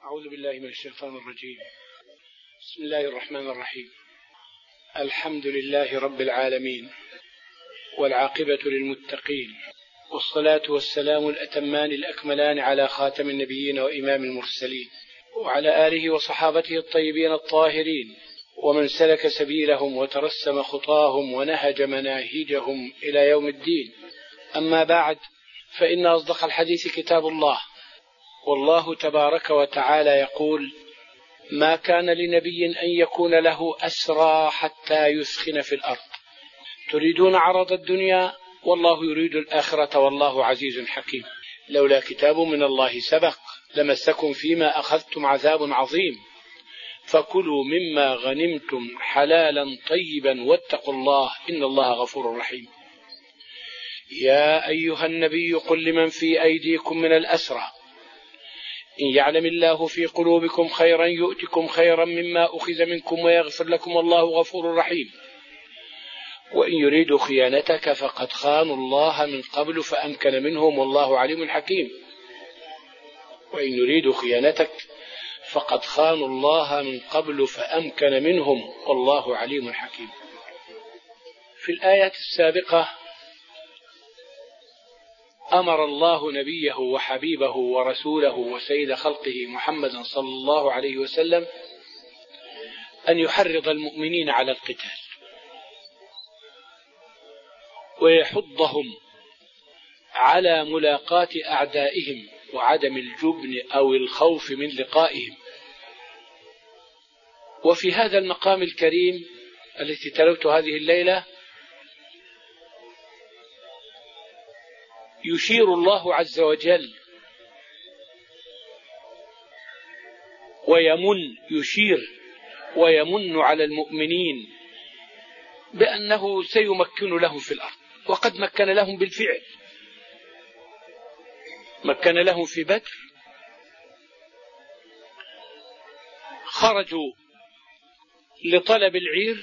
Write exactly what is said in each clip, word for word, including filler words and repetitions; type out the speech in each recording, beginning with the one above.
أعوذ بالله من الشيطان الرجيم. بسم الله الرحمن الرحيم. الحمد لله رب العالمين، والعاقبة للمتقين، والصلاة والسلام الأتمان الأكملان على خاتم النبيين وإمام المرسلين، وعلى آله وصحابته الطيبين الطاهرين، ومن سلك سبيلهم وترسم خطاهم ونهج مناهجهم إلى يوم الدين. أما بعد، فإن أصدق الحديث كتاب الله، والله تبارك وتعالى يقول: ما كان لنبي أن يكون له أسرى حتى يثخن في الأرض تريدون عرض الدنيا والله يريد الآخرة والله عزيز حكيم. لولا كتاب من الله سبق لمسكم فيما أخذتم عذاب عظيم، فكلوا مما غنمتم حلالا طيبا واتقوا الله إن الله غفور رحيم. يا أيها النبي قل لمن في أيديكم من الأسرى إن يعلم الله في قلوبكم خيرا يؤتكم خيرا مما أخذ منكم ويغفر لكم والله غفور رحيم. وإن يريدوا خيانتك فقد خانوا الله من قبل فأمكن منهم والله عليم حكيم. وإن يريدوا خيانتك فقد خانوا الله من قبل فأمكن منهم والله عليم حكيم. في الآيات السابقة أمر الله نبيه وحبيبه ورسوله وسيد خلقه محمدا صلى الله عليه وسلم أن يحرض المؤمنين على القتال ويحضهم على ملاقاة أعدائهم وعدم الجبن أو الخوف من لقائهم. وفي هذا المقام الكريم التي تلوت هذه الليلة يشير الله عز وجل ويمن يشير ويمن على المؤمنين بأنه سيمكن لهم في الأرض، وقد مكن لهم بالفعل. مكن لهم في بدر، خرجوا لطلب العير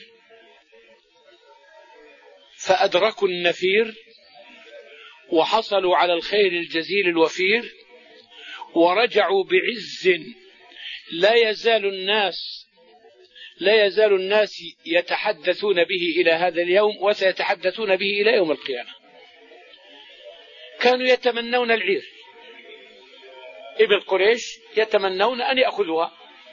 فأدركوا النفير وحصلوا على الخير الجزيل الوفير، ورجعوا بعز لا يزال الناس لا يزال الناس يتحدثون به إلى هذا اليوم، وسيتحدثون به إلى يوم القيامة. كانوا يتمنون العير، ابن قريش يتمنون أن يأخذوها،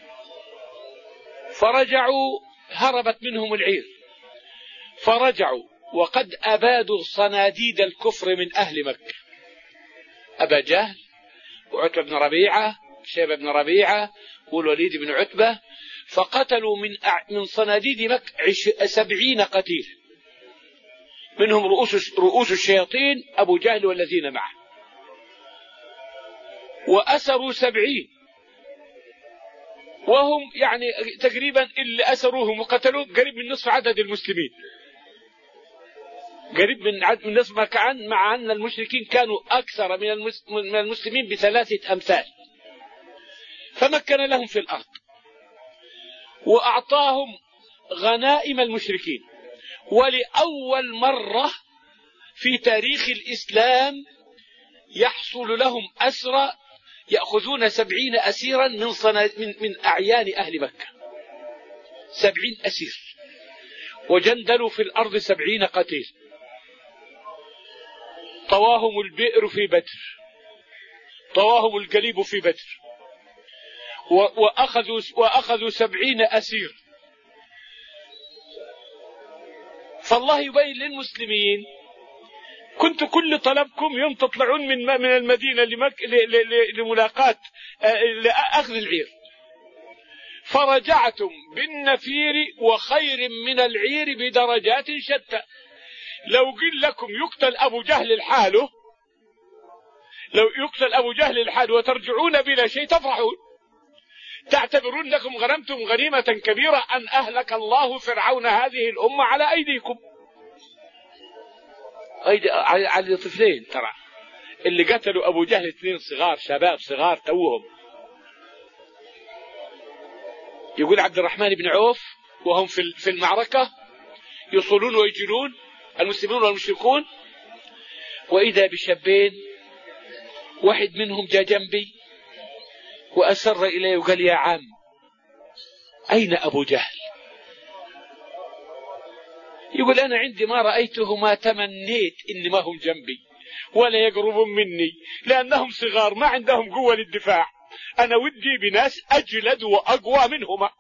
فرجعوا، هربت منهم العير، فرجعوا وقد أبادوا صناديد الكفر من أهل مكة، أبا جهل وعتبة بن ربيعة شيبة بن ربيعة والوليد بن عتبة، فقتلوا من من صناديد مكة سبعين قتيل، منهم رؤوس رؤوس الشياطين أبو جهل والذين معه، وأسروا سبعين، وهم يعني تقريبا اللي أسروهم وقتلوا قريب من نصف عدد المسلمين، قريب من عدد من نصف مكان، مع أن المشركين كانوا أكثر من المسلمين بثلاثة أمثال. فمكن لهم في الأرض وأعطاهم غنائم المشركين، ولأول مرة في تاريخ الإسلام يحصل لهم أسرى، يأخذون سبعين أسيرا من, من, من أعيان أهل مكة، سبعين أسير، وجندلوا في الأرض سبعين قتيل. طواهم البئر في بدر، طواهم القليب في بدر، وأخذوا, وأخذوا سبعين أسير. فالله يبين للمسلمين: كنت كل طلبكم يوم تطلعون من من المدينة لمك لملاقاة لأخذ العير، فرجعتم بالنفير وخير من العير بدرجات شتى. لو قل لكم يقتل أبو جهل لحاله، لو يقتل أبو جهل لحاله وترجعون بلا شيء تفرحون، تعتبرون لكم غنمتم غنيمة كبيرة أن أهلك الله فرعون هذه الأمة على أيديكم. أيدي على طفلين ترى اللي قتلوا أبو جهل، اثنين صغار، شباب صغار توهم. يقول عبد الرحمن بن عوف وهم في المعركة يصولون ويجلون المسلمون والمشركون، وإذا بشابين، واحد منهم جاء جنبي وأسر إليه وقال يا عم أين أبو جهل؟ يقول أنا عندي ما رأيته ما تمنيت إن ما هم جنبي ولا يقربون مني، لأنهم صغار ما عندهم قوة للدفاع، أنا ودي بناس أجلد وأقوى منهما.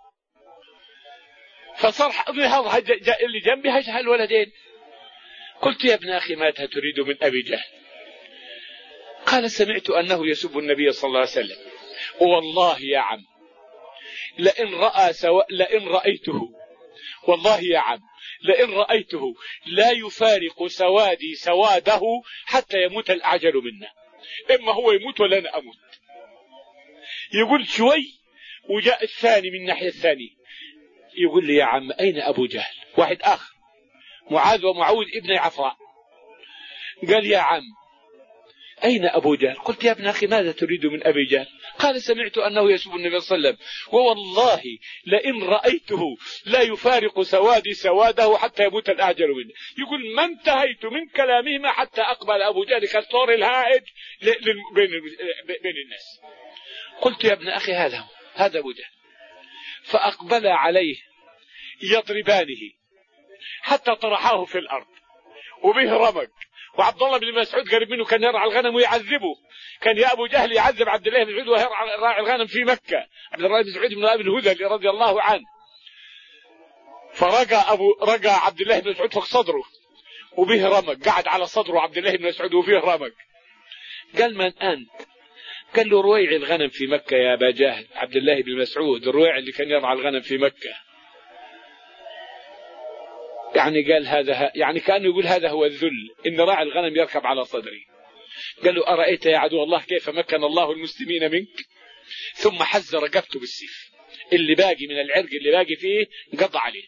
فصار هذا اللي جنبي هالولدين. قلت يا ابن أخي ماذا تريد من أبي جهل؟ قال سمعت أنه يسب النبي صلى الله عليه وسلم، والله يا عم لئن رأى سو... لئن رأيته والله يا عم لئن رأيته لا يفارق سوادي سواده حتى يموت الأعجل منا، إما هو يموت ولا أنا أموت. يقول شوي وجاء الثاني من الناحية الثانية يقول لي يا عم أين أبو جهل؟ واحد آخر معاذ ومعوذ ابن عفراء قال يا عم أين أبو جهل؟ قلت يا ابن أخي ماذا تريد من أبي جهل؟ قال سمعت أنه يسب النبي صلى الله عليه وسلم، ووالله لئن رأيته لا يفارق سوادي سواده حتى يموت الأعجل منه. يقول ما انتهيت من كلامهما حتى أقبل أبو جهل كالثور الهائج بين الناس. قلت يا ابن أخي هذا هذا أبو جهل. فأقبل عليه يضربانه حتى طرحاه في الأرض وبه رمق. وعبد الله بن مسعود قريب منه كان يرعى الغنم ويعذبه، كان يا أبو جهل يعذب عبد الله بن مسعود وهو راعي الغنم في مكة، عبد الله بن مسعود بن أبي الهذلي رضي الله عنه. فرقى أبو رقى عبد الله بن مسعود فوق صدره وبه رمق، قعد على صدره عبد الله بن مسعود وفيه رمق. قال من أنت؟ قال له رويع الغنم في مكة يا أبا جهل. عبد الله بن مسعود الرويع اللي كان يرعى الغنم في مكة. يعني قال هذا يعني كأنه يقول هذا هو الذل، إن راعي الغنم يركب على صدري. قال له أرأيت يا عدو الله كيف مكن الله المسلمين منك؟ ثم حز رقبته بالسيف، اللي باقي من العرق اللي باقي فيه قضى عليه.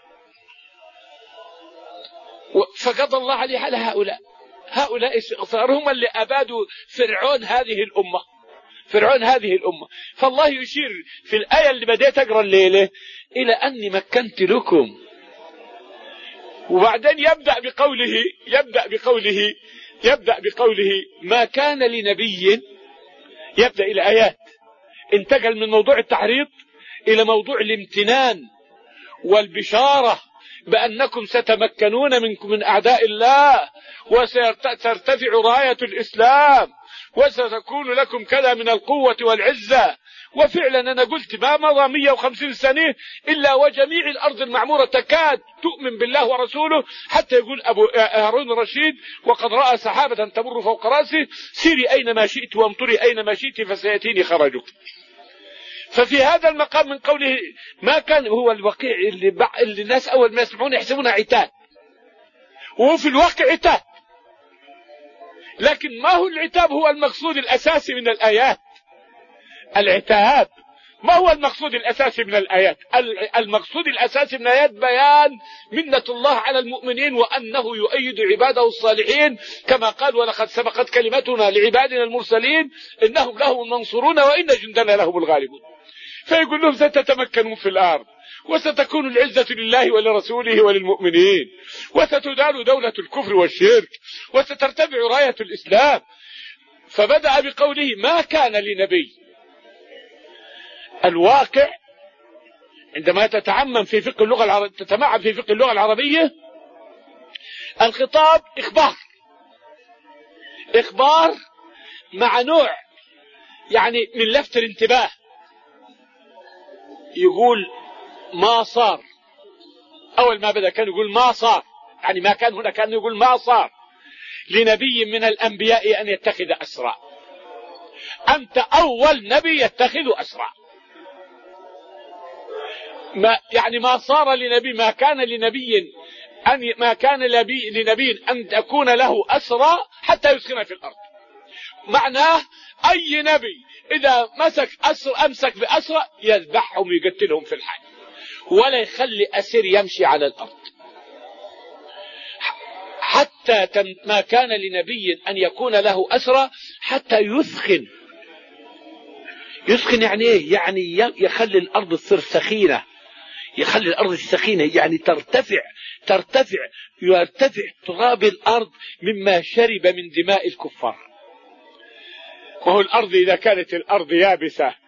فقضى الله عليه على هؤلاء. هؤلاء صاروا هم اللي أبادوا فرعون هذه الأمة، فرعون هذه الأمة. فالله يشير في الآية اللي بديت أقرأ الليلة إلى أني مكنت لكم، وبعدين يبدأ بقوله يبدأ بقوله يبدأ بقوله ما كان لنبي. يبدأ إلى آيات انتقل من موضوع التحريض إلى موضوع الامتنان والبشارة بأنكم ستمكنون منكم من أعداء الله وسترتفع راية الإسلام وستكون لكم كذا من القوة والعزة. وفعلا أنا قلت ما مضى مئة وخمسين سنة إلا وجميع الأرض المعمورة تكاد تؤمن بالله ورسوله، حتى يقول أبو هارون الرشيد وقد رأى سحابة تمر فوق رأسه سيري أينما شئت وامطري أينما شئت فسيأتيني خرجك. ففي هذا المقام من قوله ما كان هو الوقيع اللي, بع... اللي الناس أول ما يسمعون يحسبونها عتاب، وهو في الواقع عتاب. لكن ما هو العتاب هو المقصود الأساسي من الآيات. العتاب ما هو المقصود الأساسي من الآيات؟ المقصود الأساسي من الآيات بيان منة الله على المؤمنين وأنه يؤيد عباده الصالحين، كما قال ولقد سبقت كلمتنا لعبادنا المرسلين إنهم لهم المنصورون وإن جندنا لهم الغالبون. فيقول لهم ستتمكنون في الأرض وستكون العزة لله ولرسوله وللمؤمنين وستدار دولة الكفر والشرك وسترتفع راية الإسلام. فبدأ بقوله ما كان لنبي. الواقع عندما تتعمم في فقه اللغة العربية تتمعن في فقه اللغة العربية الخطاب إخبار، إخبار مع نوع يعني من لفت الانتباه. يقول ما صار، أول ما بدأ كان يقول ما صار، يعني ما كان هنا كان يقول ما صار لنبي من الأنبياء أن يتخذ أسرى. أنت أول نبي يتخذ أسرى. ما يعني ما صار لنبي ما كان لنبي أن ما كان لبي لنبي أن تكون له أسرى حتى يسكن في الأرض. معناه أي نبي إذا مسك أسر أمسك بأسرى يذبحهم ويقتلهم في الحال ولا يخلي أسير يمشي على الأرض. حتى ما كان لنبي أن يكون له أسرى حتى يثخن. يثخن يعني إيه؟ يعني يخلي الأرض تصير سخينة، يخلي الأرض السخينة يعني ترتفع ترتفع يرتفع تراب الأرض مما شرب من دماء الكفار. وهو الأرض إذا كانت الأرض يابسة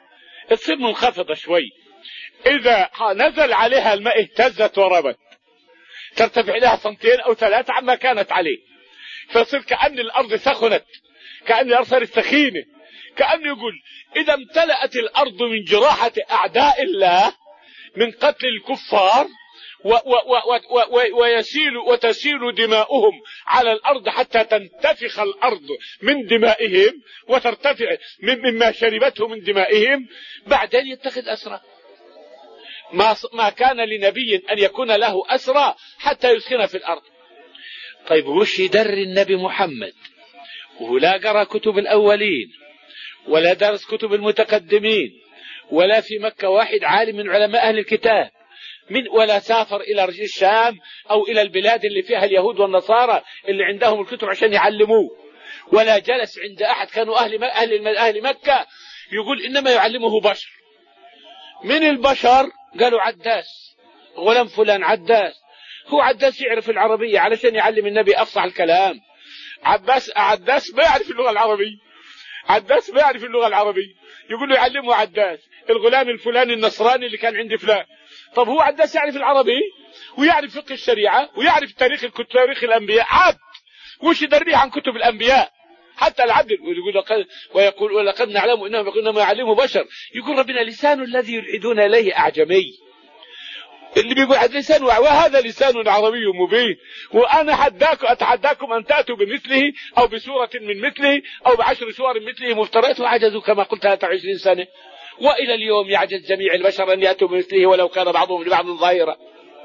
تصير منخفضة شوي، إذا نزل عليها الماء اهتزت وربت، ترتفع لها سنتين أو ثلاثة عما كانت عليه، فيصير كأن الأرض سخنت، كأن الأرض صارت سخينة، كأنه يقول إذا امتلأت الأرض من جراحة أعداء الله من قتل الكفار و و و و ويسيل وتسيل دماؤهم على الأرض حتى تنتفخ الأرض من دمائهم وترتفع مما شربته من دمائهم، بعدين يتخذ أسرى. ما ما كان لنبي أن يكون له أسرى حتى يسكن في الأرض. طيب وش يدري النبي محمد وهو لا قرأ كتب الأولين ولا درس كتب المتقدمين ولا في مكة واحد عالم من علماء أهل الكتاب من ولا سافر إلى الشام أو إلى البلاد اللي فيها اليهود والنصارى اللي عندهم الكتب عشان يعلموه، ولا جلس عند أحد كانوا أهل أهل أهل مكة يقول إنما يعلمه بشر. من البشر قالوا عداس، غلام فلان عداس. هو عداس يعرف العربية علشان يعلم النبي أفصح الكلام. عباس عداس ما يعرف اللغة العربية، عداس ما يعرف اللغة العربية، يقول له يعلمه عداس الغلام الفلاني النصراني اللي كان عند فلان. طب هو عداس يعرف العربي ويعرف فقه الشريعة ويعرف تاريخ تاريخ الأنبياء، عبد وش يدريه عن كتب الأنبياء حتى العبد. ويقول ويقول ولقد نعلم إنهم يقولون ما يعلمه بشر. يقول ربنا لسان الذي يلحدون إليه أعجمي، اللي بيقول عن لسان وهذا لسان عربي مبين، وأنا حداكم أتحداكم أن تأتوا بمثله أو بسورة من مثله أو بعشر سور مثله مفترات، وعجزوا كما قلت ثلاثة وعشرين سنة، وإلى اليوم يعجز جميع البشر أن يأتوا بمثله ولو كان بعضهم لبعض ظاهرا.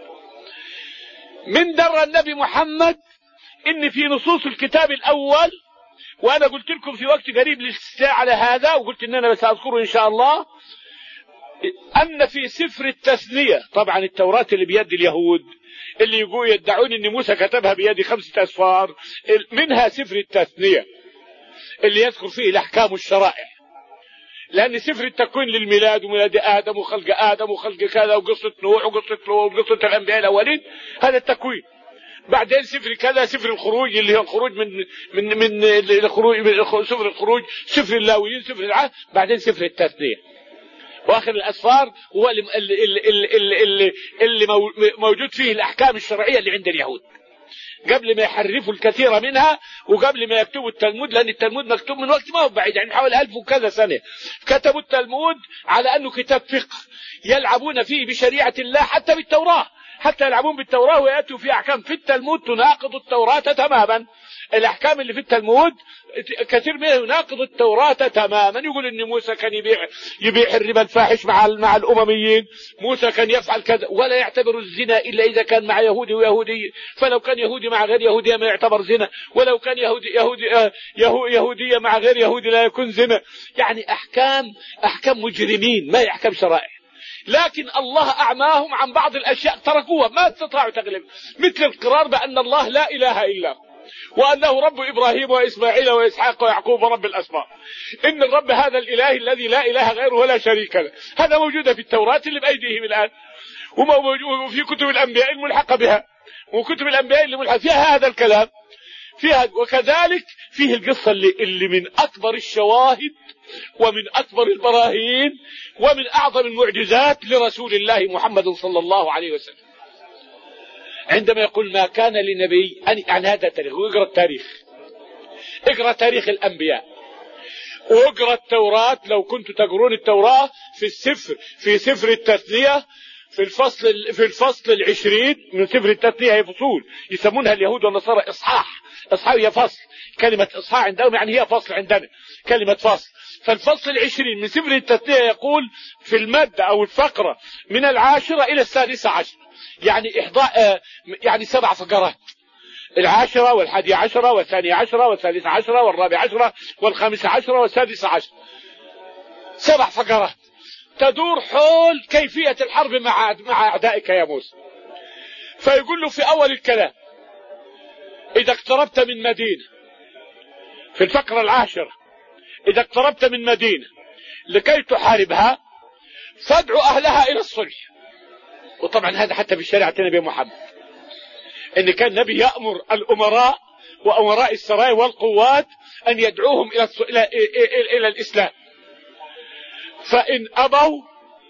من در النبي محمد إن في نصوص الكتاب الأول، وأنا قلت لكم في وقت قريب للاستفتاء على هذا وقلت إن أنا سأذكره إن شاء الله، أن في سفر التثنية، طبعا التوراة اللي بيد اليهود اللي يقول يدعون إن موسى كتبها بيد خمسة أسفار، منها سفر التثنية اللي يذكر فيه الأحكام والشرائع، لأن سفر التكوين للميلاد وميلاد آدم وخلق آدم وخلق كذا وقصة نوح وقصة لوط وقصة الأنبياء الأولين، هذا التكوين. بعدين سفر كذا سفر الخروج اللي هو الخروج من من من الخروج من سفر الخروج، سفر اللاويين، سفر العهد، بعدين سفر التثنية. واخر الاسفار هو اللي, اللي, اللي, اللي, اللي موجود فيه الاحكام الشرعيه اللي عند اليهود قبل ما يحرفوا الكثير منها وقبل ما يكتبوا التلمود، لان التلمود مكتوب من وقت ما هو بعيد، يعني حوالي ألف وكذا سنه كتبوا التلمود على انه كتاب فقه يلعبون فيه بشريعه الله، حتى بالتوراه، حتى يلعبون بالتوراه وياتوا في احكام في التلمود تناقض التوراه تماما. الاحكام اللي في التلمود كثير منها يناقض التوراة تماما. يقول ان موسى كان يبيع يبيع الربا الفاحش مع مع الامميين، موسى كان يفعل كذا، ولا يعتبر الزنا الا اذا كان مع يهودي ويهودي، فلو كان يهودي مع غير يهوديه ما يعتبر زنا، ولو كان يهودي يهودي آه يهوديه مع غير يهودي لا يكون زنا. يعني احكام احكام مجرمين، ما هي احكام شرائع. لكن الله اعماهم عن بعض الاشياء تركوها، ما استطاعوا تغلب، مثل القرار بان الله لا اله الا هو، وأنه رب إبراهيم وإسماعيل وإسحاق ويعقوب ورب الأسباط. إن الرب هذا الإله الذي لا إله غيره ولا شريك له، هذا موجود في التوراة اللي بأيديهم الآن، وموجود في كتب الأنبياء الملحقة بها، وكتب الأنبياء اللي ملحقة فيها هذا الكلام فيها. وكذلك فيه القصة اللي, اللي من أكبر الشواهد ومن أكبر البراهين ومن أعظم المعجزات لرسول الله محمد صلى الله عليه وسلم، عندما يقول ما كان لنبي أن عن هذا التاريخ. واقرأ التاريخ، اقرأ تاريخ الأنبياء، واقرأ التوراة لو كنت تقرون التوراة في السفر في سفر التثنية في الفصل في الفصل العشرين من سفر التثنية. هي فصول يسمونها اليهود والنصارى إصحاح، إصحاح هي فصل، كلمة إصحاح عندهم يعني هي فصل عندنا كلمة فصل. فالفصل العشرين من سفر التثنية يقول في المادة أو الفقرة من العاشرة إلى السادسة عشر، يعني إحضاء يعني سبع فقرات، العاشرة والحادية عشرة والثانية عشرة والثالثة عشرة والرابعة عشرة والخامسة عشرة والسادسة عشرة، سبع فقرات تدور حول كيفية الحرب مع مع أعدائك يا موسى. فيقول له في أول الكلام إذا اقتربت من مدينة، في الفقرة العاشرة إذا اقتربت من مدينة لكي تحاربها فادعو أهلها إلى الصلح. وطبعا هذا حتى في شريعة النبي محمد، ان كان النبي يأمر الامراء وامراء السرايا والقوات ان يدعوهم الى الى الى الاسلام. فإن أبوا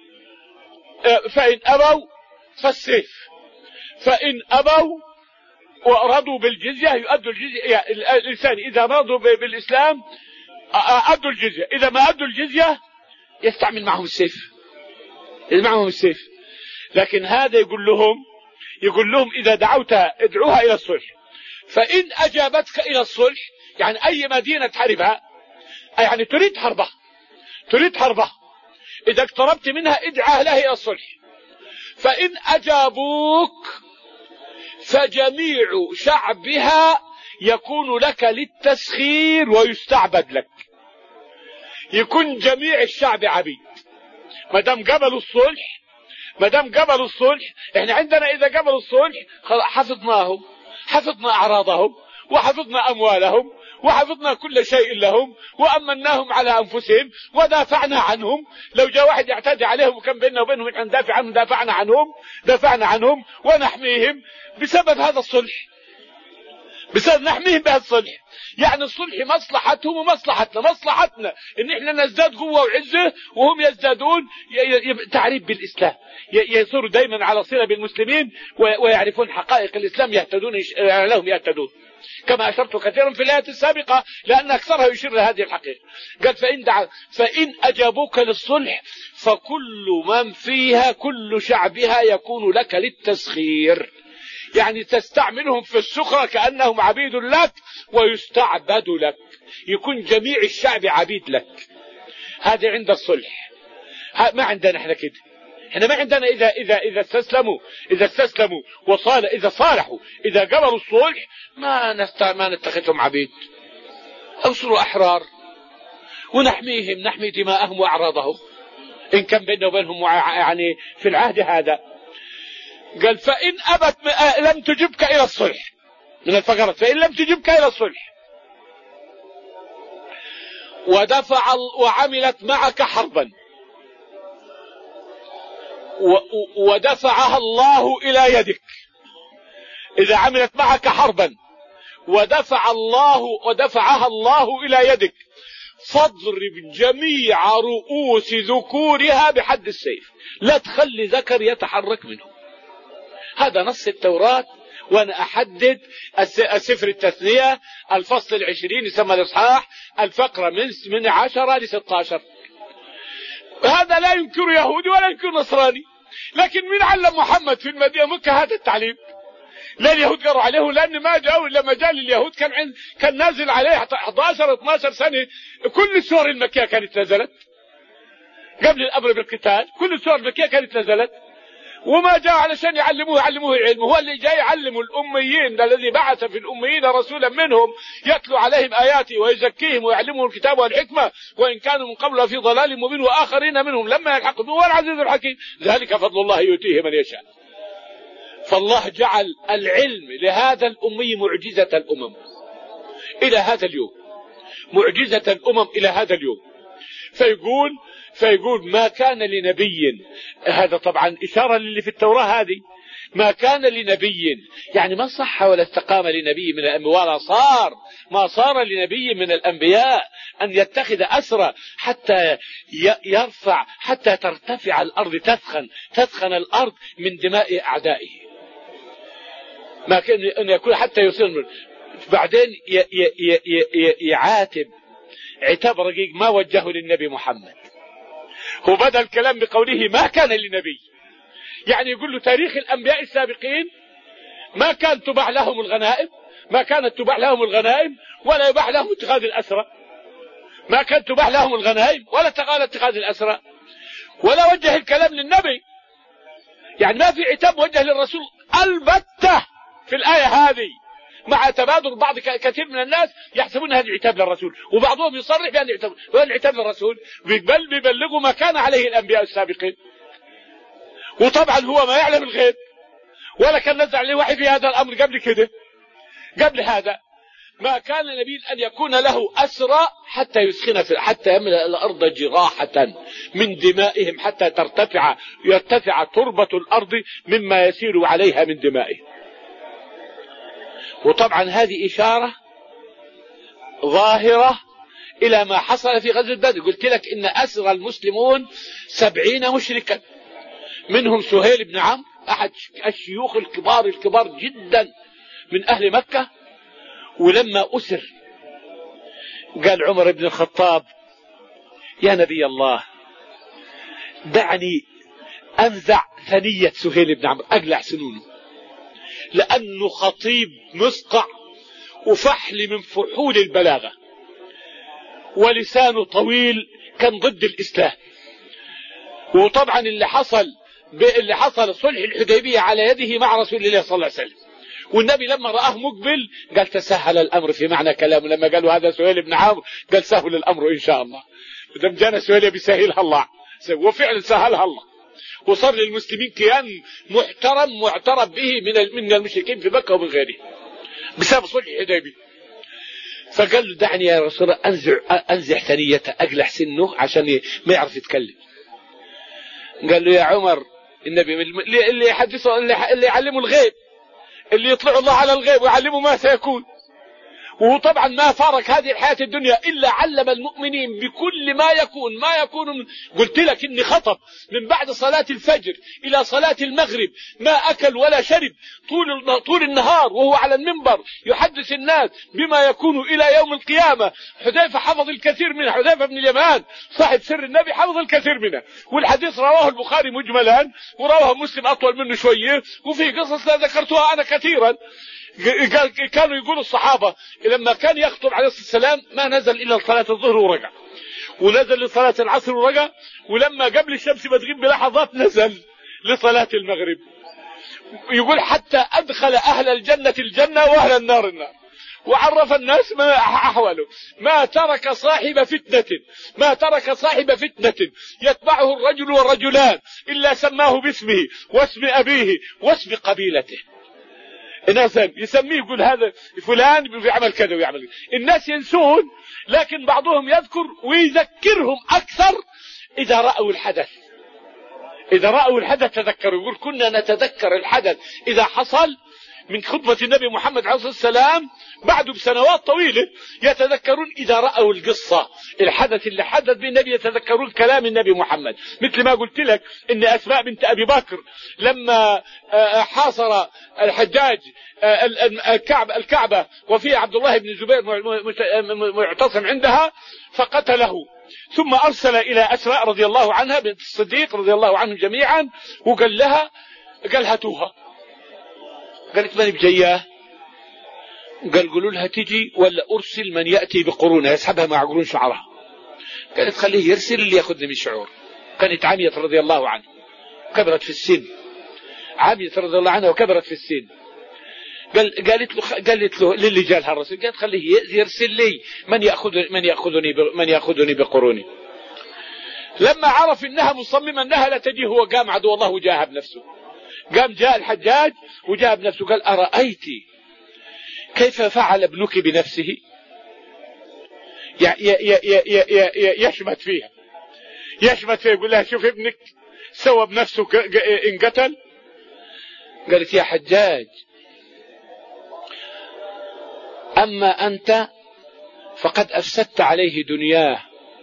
فإن أبوا فالسيف، فإن أبوا ورضوا بالجزية يؤدوا الجزية. الإنسان إذا رضوا بالإسلام أدوا الجزية، إذا ما أدوا الجزية يستعمل معهم السيف، معهم السيف. لكن هذا يقول لهم يقول لهم إذا دعوتها ادعوها إلى الصلح، فإن أجابتك إلى الصلح، يعني أي مدينة تحاربها، يعني تريد حربها تريد حربها إذا اقتربت منها ادعى لها إلى الصلح، فإن أجابوك فجميع شعبها يكون لك للتسخير ويستعبد لك، يكون جميع الشعب عبيد ما دام قبلوا الصلح. ما دام قبلوا الصلح، احنا عندنا اذا قبلوا الصلح حفظناهم، حفظنا اعراضهم وحفظنا اموالهم وحفظنا كل شيء لهم وامناهم على انفسهم ودافعنا عنهم. لو جاء واحد يعتدي عليهم وكان بيننا وبينهم ان ندافع عنهم دافعنا عنهم دافعنا عنهم ونحميهم بسبب هذا الصلح، بسبب نحميهم بهذا الصلح. يعني الصلح مصلحتهم ومصلحتنا، مصلحتنا ان احنا نزداد قوة وعزة وهم يزدادون تعريف بالاسلام، يصيروا دائما على صلة بالمسلمين ويعرفون حقائق الاسلام يهتدون لهم يهتدون، كما اشرت كثيرا في الايات السابقة لان اكثرها يشير لهذه الحقيقة. قال فإن دع فإن اجابوك للصلح فكل من فيها كل شعبها يكون لك للتسخير، يعني تستعملهم في السخرة كأنهم عبيد لك ويستعبد لك، يكون جميع الشعب عبيد لك. هذا عند الصلح. ما عندنا احنا كده، احنا ما عندنا اذا اذا اذا استسلموا اذا استسلموا وصال اذا صالحوا اذا قبلوا الصلح ما نست ما نتخذهم عبيد، اوصلوا احرار ونحميهم، نحمي دماءهم واعراضهم ان كان بيننا وبينهم يعني في العهد هذا. قال فإن أبت لم تجبك إلى الصلح من الفقرات، فإن لم تجبك إلى الصلح ودفع وعملت معك حربا ودفعها الله إلى يدك، إذا عملت معك حربا ودفع الله ودفعها الله إلى يدك فاضرب جميع رؤوس ذكورها بحد السيف، لا تخلي ذكر يتحرك منهم. هذا نص التوراة، وانا احدد السفر التثنية الفصل العشرين يسمى الاصحاح الفقرة من من عشرة لستة عشر. هذا لا ينكر يهودي ولا ينكر نصراني، لكن من علم محمد في المدينة مكة هذا التعليم؟ لا اليهود قروا عليه، لان ما جاءوا الا مجال اليهود كان عند كان نازل عليه احد عشر اثني عشر سنة، كل السور المكية كانت نزلت قبل الامر بالقتال، كل السور المكية كانت نزلت، وما جاء علشان يعلموه يعلموه العلم، هو اللي جاي يعلم الأميين الذي بعث في الأميين رسولا منهم يتلو عليهم آياته ويزكيهم ويعلمهم الكتاب والحكمة وإن كانوا من قبل في ضلال مبين وآخرين منهم لما يلحقوا هو العزيز الحكيم، ذلك فضل الله يؤتيه من يشاء. فالله جعل العلم لهذا الأمي معجزة الأمم إلى هذا اليوم، معجزة الأمم إلى هذا اليوم. فيقول فيقول ما كان لنبي، هذا طبعا إشارة للي في التوراة هذه، ما كان لنبي يعني ما صح ولا استقام لنبي من الأنبياء ولا صار ما صار لنبي من الأنبياء أن يتخذ أسرى حتى يرفع حتى ترتفع الأرض تثخن تثخن الأرض من دماء أعدائه، ما كان أن يكون حتى يصير بعدين يعاتب عتاب رقيق ما وجهه للنبي محمد. هو بدأ الكلام بقوله ما كان لنبي، يعني يقول له تاريخ الأنبياء السابقين ما كان تباع لهم الغنائم، ما كانت تباع لهم الغنائم ولا يباع لهم اتخاذ الأسرى، ما كانت تباع لهم الغنائم ولا تقال اتخاذ الأسرى، ولا وجه الكلام للنبي، يعني ما في عتاب موجه للرسول البتة في الآية هذه، مع تبادل بعض كثير من الناس يحسبون هذا عتاب للرسول، وبعضهم يصرح بأن العتاب للرسول، بل بيبلغوا ما كان عليه الأنبياء السابقين. وطبعا هو ما يعلم الغيب ولا كان نزل عليه وحي في هذا الأمر قبل كده، قبل هذا ما كان نبي أن يكون له أسرى حتى يسخن في حتى يملأ الأرض جراحة من دمائهم حتى ترتفع يرتفع تربة الأرض مما يسير عليها من دمائهم. وطبعا هذه إشارة ظاهرة إلى ما حصل في غزوة بدر. قلت لك إن أسر المسلمون سبعين مشركا، منهم سهيل بن عمرو أحد الشيوخ الكبار الكبار جدا من أهل مكة. ولما أسر قال عمر بن الخطاب يا نبي الله دعني أنزع ثنية سهيل بن عمرو، أقلع سنونه، لأنه خطيب مسقع وفحل من فحول البلاغة ولسانه طويل، كان ضد الإسلام. وطبعا اللي حصل اللي حصل صلح الحديبية على يده مع رسول الله صلى الله عليه وسلم، والنبي لما رآه مقبل قال تسهل الأمر في معنى كلامه. لما قالوا هذا سهيل بن عمرو قال سهل الأمر إن شاء الله، ودم جانا سهيل بيسهلها الله، وفعلا سهلها الله، وصار للمسلمين كيان محترم معترف به من من المشركين في مكة ومن غيره بسبب صلح الحديبية. فقال له دعني يا رسول الله أنزع أنزع ثنيته، أقلع سنه عشان ما يعرف يتكلم. قال له يا عمر النبي اللي يحدثه اللي يعلمه الغيب، اللي يطلع الله على الغيب ويعلمه ما سيكون. وطبعا ما فارق هذه الحياة الدنيا إلا علم المؤمنين بكل ما يكون ما يكون من... قلت لك إني خطب من بعد صلاة الفجر إلى صلاة المغرب، ما أكل ولا شرب طول طول النهار وهو على المنبر يحدث الناس بما يكون إلى يوم القيامة. حذيفة حفظ الكثير منه، حذيفة بن اليمان صاحب سر النبي حفظ الكثير منه، والحديث رواه البخاري مجملا ورواه مسلم أطول منه شوية، وفي قصص لا ذكرتها أنا كثيرا. كانوا يقولوا الصحابة لما كان يخطب عليه الصلاة والسلام ما نزل إلا لصلاة الظهر ورجع، ونزل لصلاة العصر ورجع، ولما قبل الشمس ما تغيب بلحظات نزل لصلاة المغرب. يقول حتى أدخل أهل الجنة الجنة وأهل النار النار، وعرف الناس ما أحواله. ما ترك صاحب فتنة ما ترك صاحب فتنة يتبعه الرجل والرجلان إلا سماه باسمه واسم أبيه واسم قبيلته. الناس يسميه يقول هذا فلان بيعمل كذا ويعمل كذا. الناس ينسون، لكن بعضهم يذكر ويذكرهم أكثر إذا رأوا الحدث. إذا رأوا الحدث تذكروا. يقول كنا نتذكر الحدث إذا حصل من خطبة النبي محمد عليه الصلاة والسلام بعده بسنوات طويلة، يتذكرون إذا رأوا القصة الحدث اللي حدث بالنبي يتذكرون كلام النبي محمد. مثل ما قلت لك إن أسماء بنت أبي بكر لما حاصر الحجاج الكعبة, الكعبة وفي عبد الله بن الزبير معتصم عندها فقتله، ثم أرسل إلى أسماء رضي الله عنها بنت الصديق رضي الله عنهم جميعا وقال لها قال هاتوها. قالت ماني بجياه. قال قولوا لها تجي ولا أرسل من يأتي بقرونها يسحبها مع قرون شعرها. قالت خليه يرسل اللي يأخذني من شعور. كانت عامية رضي الله عنها كبرت في السن، عامية رضي الله عنها وكبرت في السن. قال قالت له قالت له للي جالها الرسول قالت خليه يرسل لي من يأخذني من يأخذني من يأخذني بقروني. لما عرف انها مصممة انها لا تجي هو قام عدو الله وجاها بنفسه. قام جاء الحجاج وجاء بنفسه قال أرأيت كيف فعل ابنك بنفسه؟ يشمت فيها يشمت فيها يقول لها شوف ابنك سوى بنفسه انقتل. قالت يا حجاج أما أنت فقد أفسدت عليه دنياه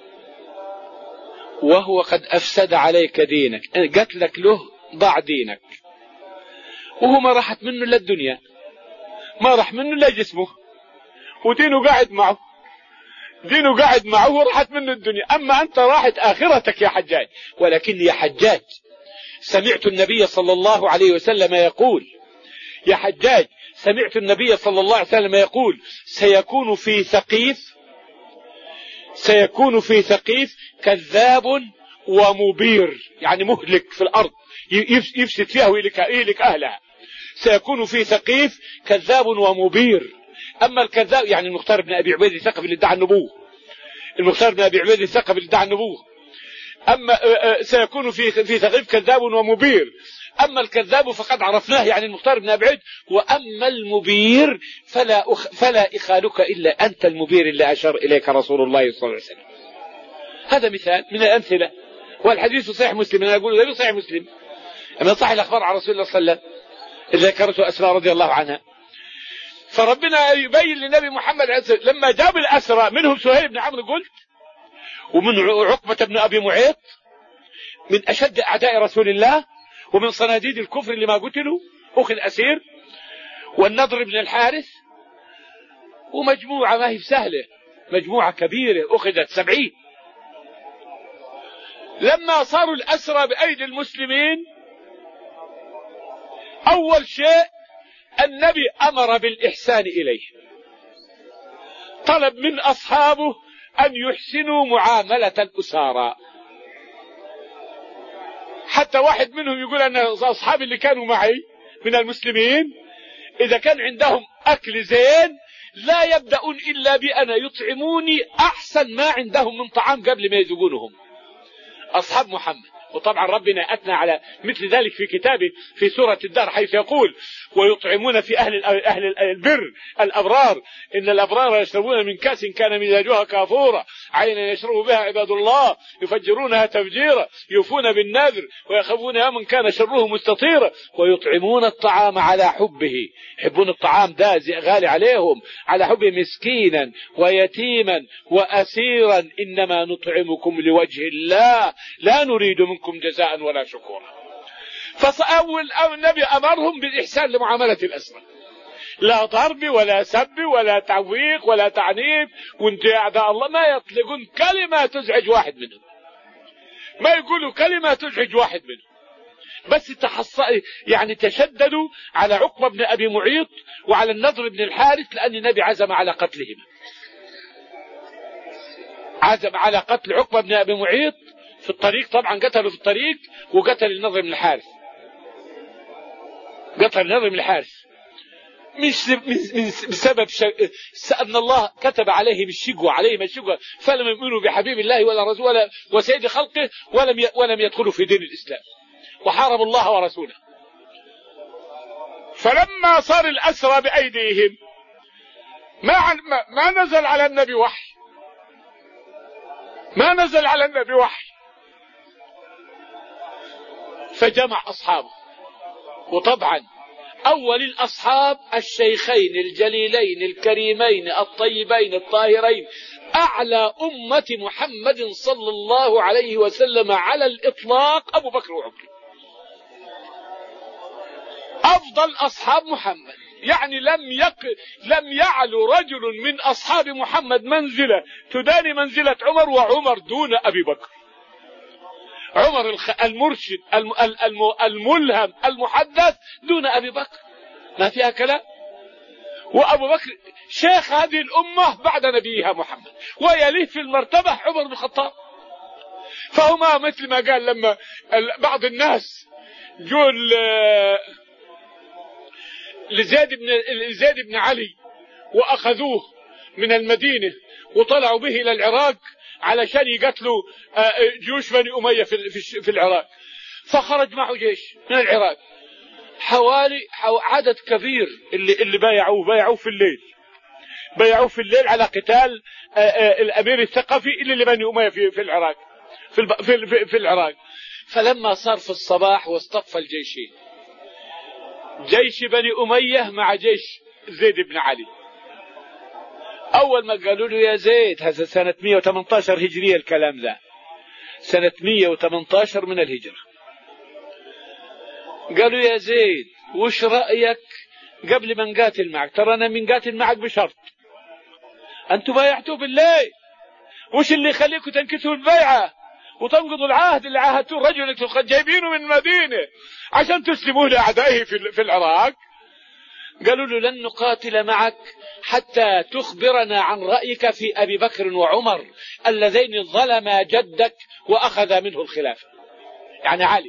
وهو قد أفسد عليك دينك. قتلك له ضاع دينك، وهو ما راحت منه إلا الدنيا، ما راح منه إلا جسمه، ودينه قاعد معه دينه قاعد معه وراحت منه الدنيا. أما أنت راحت آخرتك يا حجاج. ولكن يا حجاج سمعت النبي صلى الله عليه وسلم يقول يا حجاج سمعت النبي صلى الله عليه وسلم يقول سيكون في ثقيف سيكون في ثقيف كذاب ومبير، يعني مهلك في الأرض يفسد فيها ويهلك أهلها. سيكون في ثقيف كذاب ومبير. أما الكذاب يعني المختار بن أبي عبيد الثقفي اللي ادعى النبوة، المختار بن أبي عبيد الثقفي اللي ادعى النبوة. أما سيكون في في ثقيف كذاب ومبير. أما الكذاب فقد عرفناه يعني المختار بن أبي عبيد، وأما المبير فلا أخ فلا إخالك إلا أنت المبير اللي أشار إليك رسول الله صلى الله عليه وسلم. هذا مثال من الأمثلة، والحديث صحيح مسلم. أنا أقول له صحيح مسلم أما صح الأخبار عن رسول الله صلى الله عليه وسلم اللي ذكرته أسماء رضي الله عنها. فربنا يبين للنبي محمد عليه الصلاة والسلام لما جاب الأسرى منهم سهيل بن عمرو قلت ومن عقبة بن أبي معيط من أشد أعداء رسول الله ومن صناديد الكفر اللي ما قتلوا أخذ أسير، والنضر بن الحارث، ومجموعة ما هي سهلة، مجموعة كبيرة أخذت سبعين. لما صاروا الأسرى بأيدي المسلمين أول شيء النبي أمر بالإحسان إليه، طلب من أصحابه أن يحسنوا معاملة الأسارى. حتى واحد منهم يقول أن أصحابي اللي كانوا معي من المسلمين إذا كان عندهم أكل زين لا يبدأون إلا بأن يطعموني أحسن ما عندهم من طعام قبل ما يذوقونهم أصحاب محمد. وطبعا ربنا أثنى على مثل ذلك في كتابه في سورة الدار حيث يقول ويطعمون في أهل أهل البر الأبرار إن الأبرار يشربون من كأس كان مزاجها كافورا عينا يشرب بها عباد الله يفجرونها تفجيرا يوفون بالنذر ويخافون يوما كان شره مستطيرا ويطعمون الطعام على حبه، يحبون الطعام ده غالي عليهم، على حبه مسكينا ويتيما وأسيرا إنما نطعمكم لوجه الله لا نريد منكم جزاء ولا شكورا. فأول النبي أمرهم بالإحسان لمعاملة الأسرى، لا ضرب ولا سب ولا تعويق ولا تعنيف، وانت أعداء الله ما يطلقون كلمة تزعج واحد منهم، ما يقولوا كلمة تزعج واحد منهم، بس تحص يعني تشددوا على عقبة بن أبي معيط وعلى النضر بن الحارث لأن النبي عزم على قتلهما، عزم على قتل عقبة بن أبي معيط في الطريق، طبعا قتلوا في الطريق وقتل النضر بن الحارث، قتل النضر بن الحارث مش بسبب شك... أن الله كتب عليهم الشقوة عليهم الشقوة فلم يؤمنوا بحبيب الله ولا رسول ولا وسيد خلقه ولم ي... ولم يدخلوا في دين الإسلام وحاربوا الله ورسوله. فلما صار الأسرى بأيديهم ما, عن... ما... ما نزل على النبي وحي، ما نزل على النبي وحي، فجمع أصحابه. وطبعا أول الأصحاب الشيخين الجليلين الكريمين الطيبين الطاهرين أعلى أمة محمد صلى الله عليه وسلم على الإطلاق أبو بكر وعمر، أفضل أصحاب محمد، يعني لم يق... لم يعلو رجل من أصحاب محمد منزلة تداني منزلة عمر، وعمر دون أبي بكر. عمر المرشد الملهم المحدث دون أبي بكر، ما فيها كلام. وأبو بكر شيخ هذه الأمة بعد نبيها محمد، ويليه في المرتبة عمر بن الخطاب. فهما مثل ما قال لما بعض الناس جول لزيد بن لزيد بن علي وأخذوه من المدينة وطلعوا به إلى العراق علشان يقتلوا جيوش بني أمية في العراق، فخرج معه جيش من العراق حوالي عدد كبير اللي اللي بايعوه بايعوه في الليل بايعوه في الليل على قتال الأمير الثقفي اللي لبني أمية في في العراق في في في العراق. فلما صار في الصباح واصطف الجيشين، جيش بني أمية مع جيش زيد بن علي، أول ما قالوا له يا زيد، هذا سنة مئة وثمانية عشر هجرية الكلام ذا، سنة مئة وثمانية عشر من الهجرة، قالوا يا زيد وش رأيك قبل ما نقاتل معك؟ ترى أنا من قاتل معك بشرط، أنتوا بايعتوا بالله، وش اللي يخليكم تنكسوا البيعة وتنقضوا العهد اللي عاهدتوا الرجل اللي جايبينه من المدينة عشان تسلموه لأعدائه في العراق؟ قالوا له لن نقاتل معك حتى تخبرنا عن رأيك في أبي بكر وعمر اللذين ظلما جدك وأخذ منه الخلافة، يعني علي.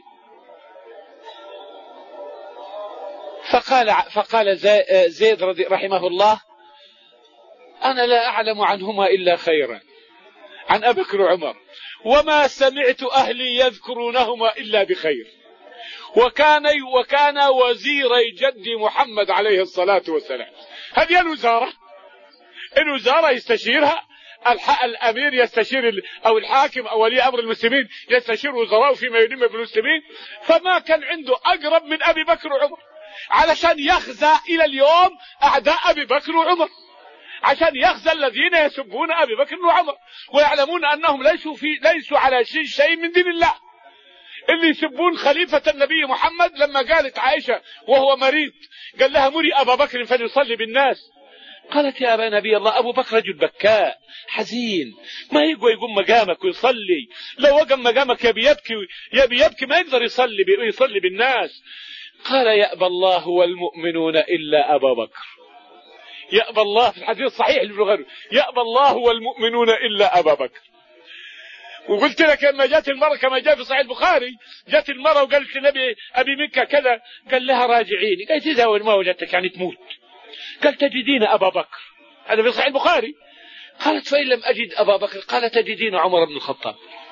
فقال فقال زيد رضي رحمه الله أنا لا أعلم عنهما إلا خيرا، عن أبي بكر وعمر، وما سمعت أهلي يذكرونهما إلا بخير، وكان وكان وزيري جدي محمد عليه الصلاة والسلام. هذه الوزارة الوزارة يستشيرها الأمير، يستشير أو الحاكم أو ولي أمر المسلمين يستشير وزراء فيما يلم بالمسلمين، فما كان عنده أقرب من أبي بكر وعمر، علشان يخزى إلى اليوم أعداء أبي بكر وعمر، عشان يخزى الذين يسبون أبي بكر وعمر ويعلمون أنهم ليسوا, في ليسوا على شيء من دين الله. اللي يسبون خليفة النبي محمد لما قالت عائشة وهو مريض قال لها مري أبا بكر فليصلي بالناس، قالت يا أبا نبي الله أبو بكر رجل بكاء حزين ما يقوى يقوم مقامك ويصلي، لو وقم مقامك يبي يبكي يبي يبكي ما يقدر يصلي يصلي بالناس. قال يأبى الله والمؤمنون إلا أبا بكر، يأبى الله في الحديث الصحيح للبخاري يأبى الله والمؤمنون إلا أبا بكر. وقلت لك لما جات المرأة كما جاء في صحيح البخاري، جات المرأة وقالت للنبي أبي منك كذا، قال لها راجعيني، قالت إذا ما وجدتك يعني تموت، قال تجدين أبا بكر، هذا في صحيح البخاري. قالت فإن لم أجد أبا بكر قال تجدين عمر بن الخطاب.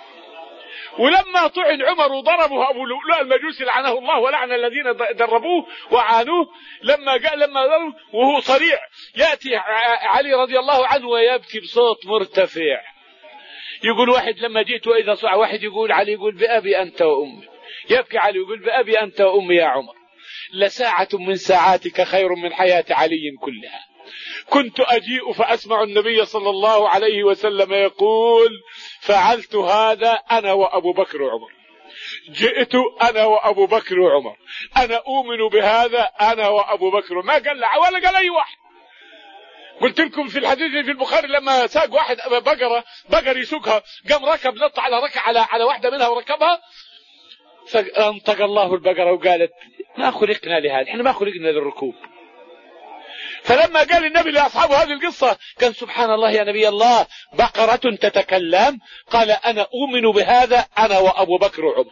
ولما طعن عمر وضربه أبو لؤلؤ المجوسي لعنه الله ولعن الذين دربوه وعانوه، لما قال لما ضربه وهو صريع يأتي علي رضي الله عنه ويبكي بصوت مرتفع، يقول واحد لما جئت وإذا صع واحد يقول علي يقول بأبي أنت وأمي، يبكي علي يقول بأبي أنت وأمي يا عمر، لساعة من ساعاتك خير من حياة علي كلها. كنت أجيء فأسمع النبي صلى الله عليه وسلم يقول فعلت هذا أنا وأبو بكر وعمر، جئت أنا وأبو بكر وعمر، أنا أؤمن بهذا أنا وأبو بكر، ما قال لا ولا قال أي واحد. قلت لكم في الحديث في البخاري لما ساق واحد بقرة بقر يسوقها قام ركب نط على ركع على على واحدة منها وركبها، فانطق الله البقرة وقالت ما خلقنا لهذا، احنا ما خلقنا للركوب. فلما قال النبي لأصحابه هذه القصة قال سبحان الله يا نبي الله بقرة تتكلم، قال أنا أؤمن بهذا أنا وأبو بكر وعمر.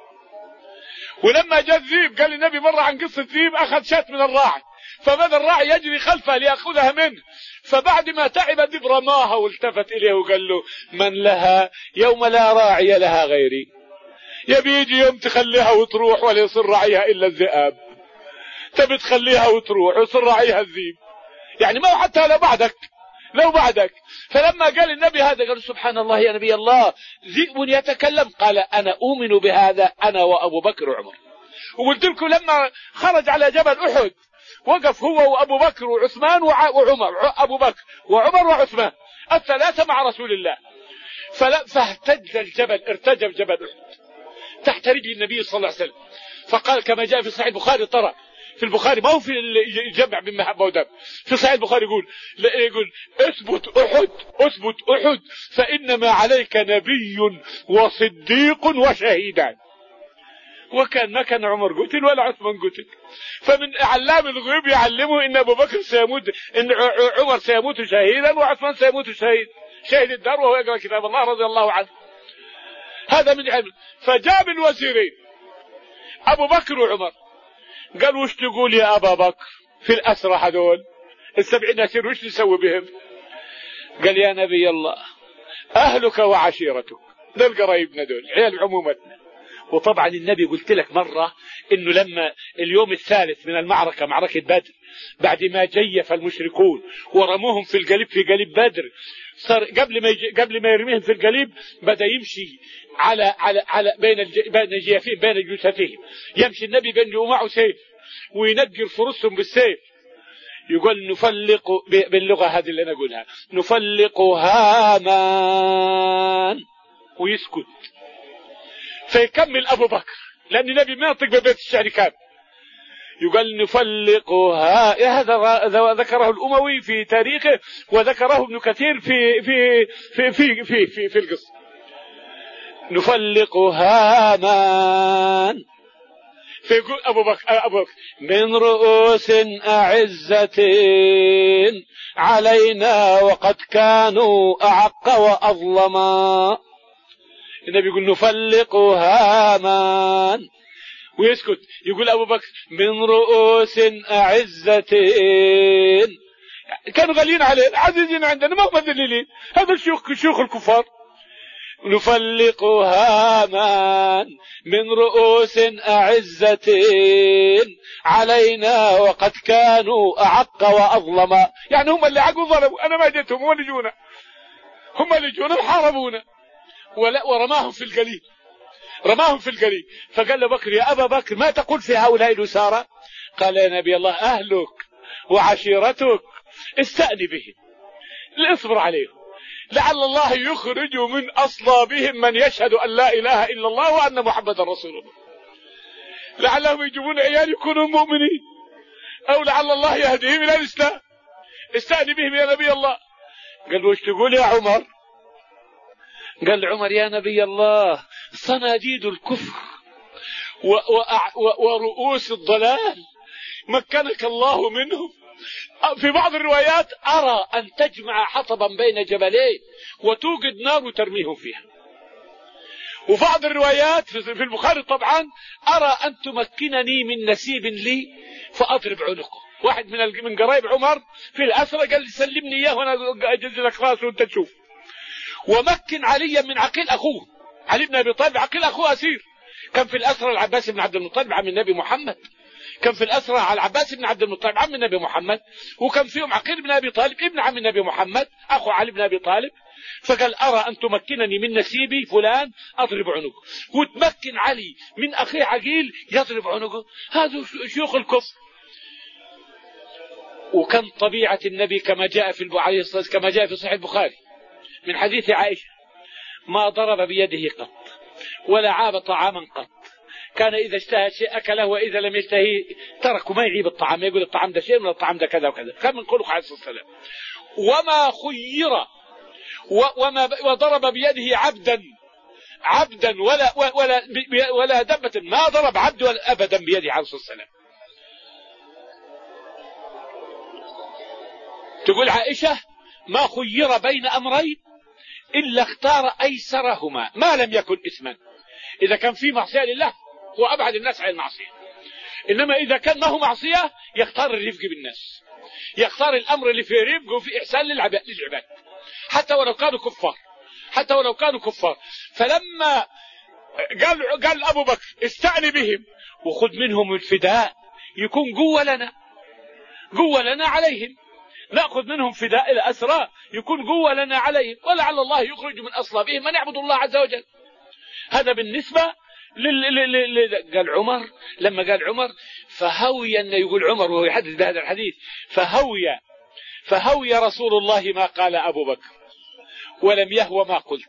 ولما جاء الذيب قال النبي مرة عن قصة ذيب أخذ شاة من الراعي، فبدأ الراعي يجري خلفه ليأخذها منه، فبعد ما تعب الذيب رماها والتفت إليه وقال له من لها يوم لا راعي لها غيري، يبي يجي يوم تخليها وتروح ولا يصير راعيها إلا الذئاب، تبي تخليها وتروح ويصير راعيها الذيب، يعني ما حتى لو بعدك لو بعدك. فلما قال النبي هذا قال سبحان الله يا نبي الله ذئب يتكلم، قال أنا أؤمن بهذا أنا وأبو بكر وعمر. وقلت لكم لما خرج على جبل أحد وقف هو وأبو بكر وعثمان وعمر، أبو بكر وعمر وعثمان الثلاثة مع رسول الله، فاهتز الجبل، ارتجف جبل أحد تحت رجل النبي صلى الله عليه وسلم، فقال كما جاء في صحيح البخاري، ترى في البخاري ما هو في الجمع بين محبة ودم، في صحيح البخاري يقول يقول اثبت أحد اثبت أحد فإنما عليك نبي وصديق وشهيدان. وكان ما كان عمر قتل ولا عثمان قتل، فمن علام الغيوب يعلمه ان ابو بكر سيموت، ان عمر سيموت شهيدا وعثمان سيموت شهيد شهيد الدار وهو يقرأ كتاب الله رضي الله عنه. هذا من علم. فجاب الوزيرين ابو بكر وعمر قال وش تقول يا ابا بكر في الاسرى هذول السبعين اسير وش نسوي بهم؟ قال يا نبي الله اهلك وعشيرتك دول قرايبنا دول عيال عمومتنا. وطبعا النبي قلت لك مرة انه لما اليوم الثالث من المعركة معركة بدر بعد ما جيف المشركون ورموهم في القليب في قليب بدر، صار قبل ما يجي قبل ما يرميهم في القليب بدأ يمشي على على على بين الج... بين جيافين بين جثثهم، يمشي النبي بين ومعه سيف وينقر فرسهم بالسيف، يقول نفلق باللغة هذه اللي انا اقولها نفلق هامان ويسكت. فيكمل أبو بكر لأن النبي ما ينطق ببيت الشعر كامل، يقال نفلقها. هذا ذكره الأموي في تاريخه وذكره ابن كثير في في في في في في, في القصة. نفلقها من فيقول أبو بكر أبو بكر من رؤوس أعزة علينا وقد كانوا أعق وأظلما. النبي يقول نفلقها من ويسكت. يقول أبو بكر من رؤوس أعزة كانوا غاليين عليه عزيزين عندنا ما هم مذللين، هذا الشيوخ شيوخ الكفار. نفلقها من من رؤوس أعزة علينا وقد كانوا أعق وأظلما، يعني هم اللي عقوا ظلموا، أنا ما جيتهم هم اللي جونا هم اللي جونا وحاربونا. ولا ورماهم في القليب رماهم في القليب. فقال له بكر يا أبا بكر ما تقول في هؤلاء الأسارى؟ قال يا نبي الله أهلك وعشيرتك استأني بهم، اصبر عليهم، لعل الله يخرج من أصلابهم من يشهد أن لا إله إلا الله وأن محمد رسول الله، لعلهم يجيبون عيال يكونوا مؤمنين، أو لعل الله يهديهم إلى الإسلام، استأني بهم يا نبي الله. قال له ايش تقول يا عمر؟ قال عمر يا نبي الله صناديد الكفر و و و ورؤوس الضلال مكنك الله منهم. في بعض الروايات أرى أن تجمع حطبا بين جبلين وتوقد نار وترميهم فيها. وفي بعض الروايات في البخاري طبعا أرى أن تمكنني من نسيب لي فأضرب عنقه. واحد من من قرايب عمر في الأسرة قال لي سلمني إياه وأنا أجز لك راسه وأنت تشوف. ومكن عليا من عقيل أخوه، علي بن أبي طالب عقيل أخوه أسير، كان في الأسرة العباس بن عبد المطلب عم النبي محمد، كان في الأسرة على العباس بن عبد المطلب عم النبي محمد، وكان فيهم عقيل بن أبي طالب ابن عم النبي محمد أخو علي بن أبي طالب. فقال أرى أن تمكنني من نسيبي فلان أضرب عنقه، وتمكن علي من أخي عقيل يضرب عنقه. هذا شيوخ الكفر. وكان طبيعة النبي كما جاء في عليه الصلاة والسلام كما جاء في صحيح البخاري من حديث عائشة ما ضرب بيده قط ولا عاب طعاما قط، كان إذا اشتهى شيء أكله وإذا لم يشتهي تركه، ما يعيب الطعام، يقول الطعام ده شيء من الطعام ده كذا وكذا، كان من خلق عليه الصلاة والسلام. وما خير وما وضرب بيده عبدا عبدا ولا ولا ولا دبة، ما ضرب عبد ولا أبدا بيده عليه الصلاة والسلام. تقول عائشة ما خير بين أمرين إلا اختار أيسرهما ما لم يكن إثما. إذا كان في معصية لله هو أبعد الناس عن المعصية، إنما إذا كان ما هو معصية يختار الرفق بالناس، يختار الأمر اللي فيه رفق وفي إحسان للعباد حتى ولو كانوا كفار، حتى ولو كانوا كفار. فلما قال قال أبو بكر استعني بهم وخذ منهم الفداء يكون قوة لنا، قوة لنا عليهم، نأخذ منهم فداء الأسرى يكون قوة لنا عليهم، ولعل الله يخرج من أصلابهم من يعبد الله عز وجل. هذا بالنسبة لل... لل... لل... قال عمر لما قال عمر فهوي، أن يقول عمر وهو يحدث بهذا الحديث فهوي فهوي رسول الله ما قال أبو بكر ولم يهوى ما قلت.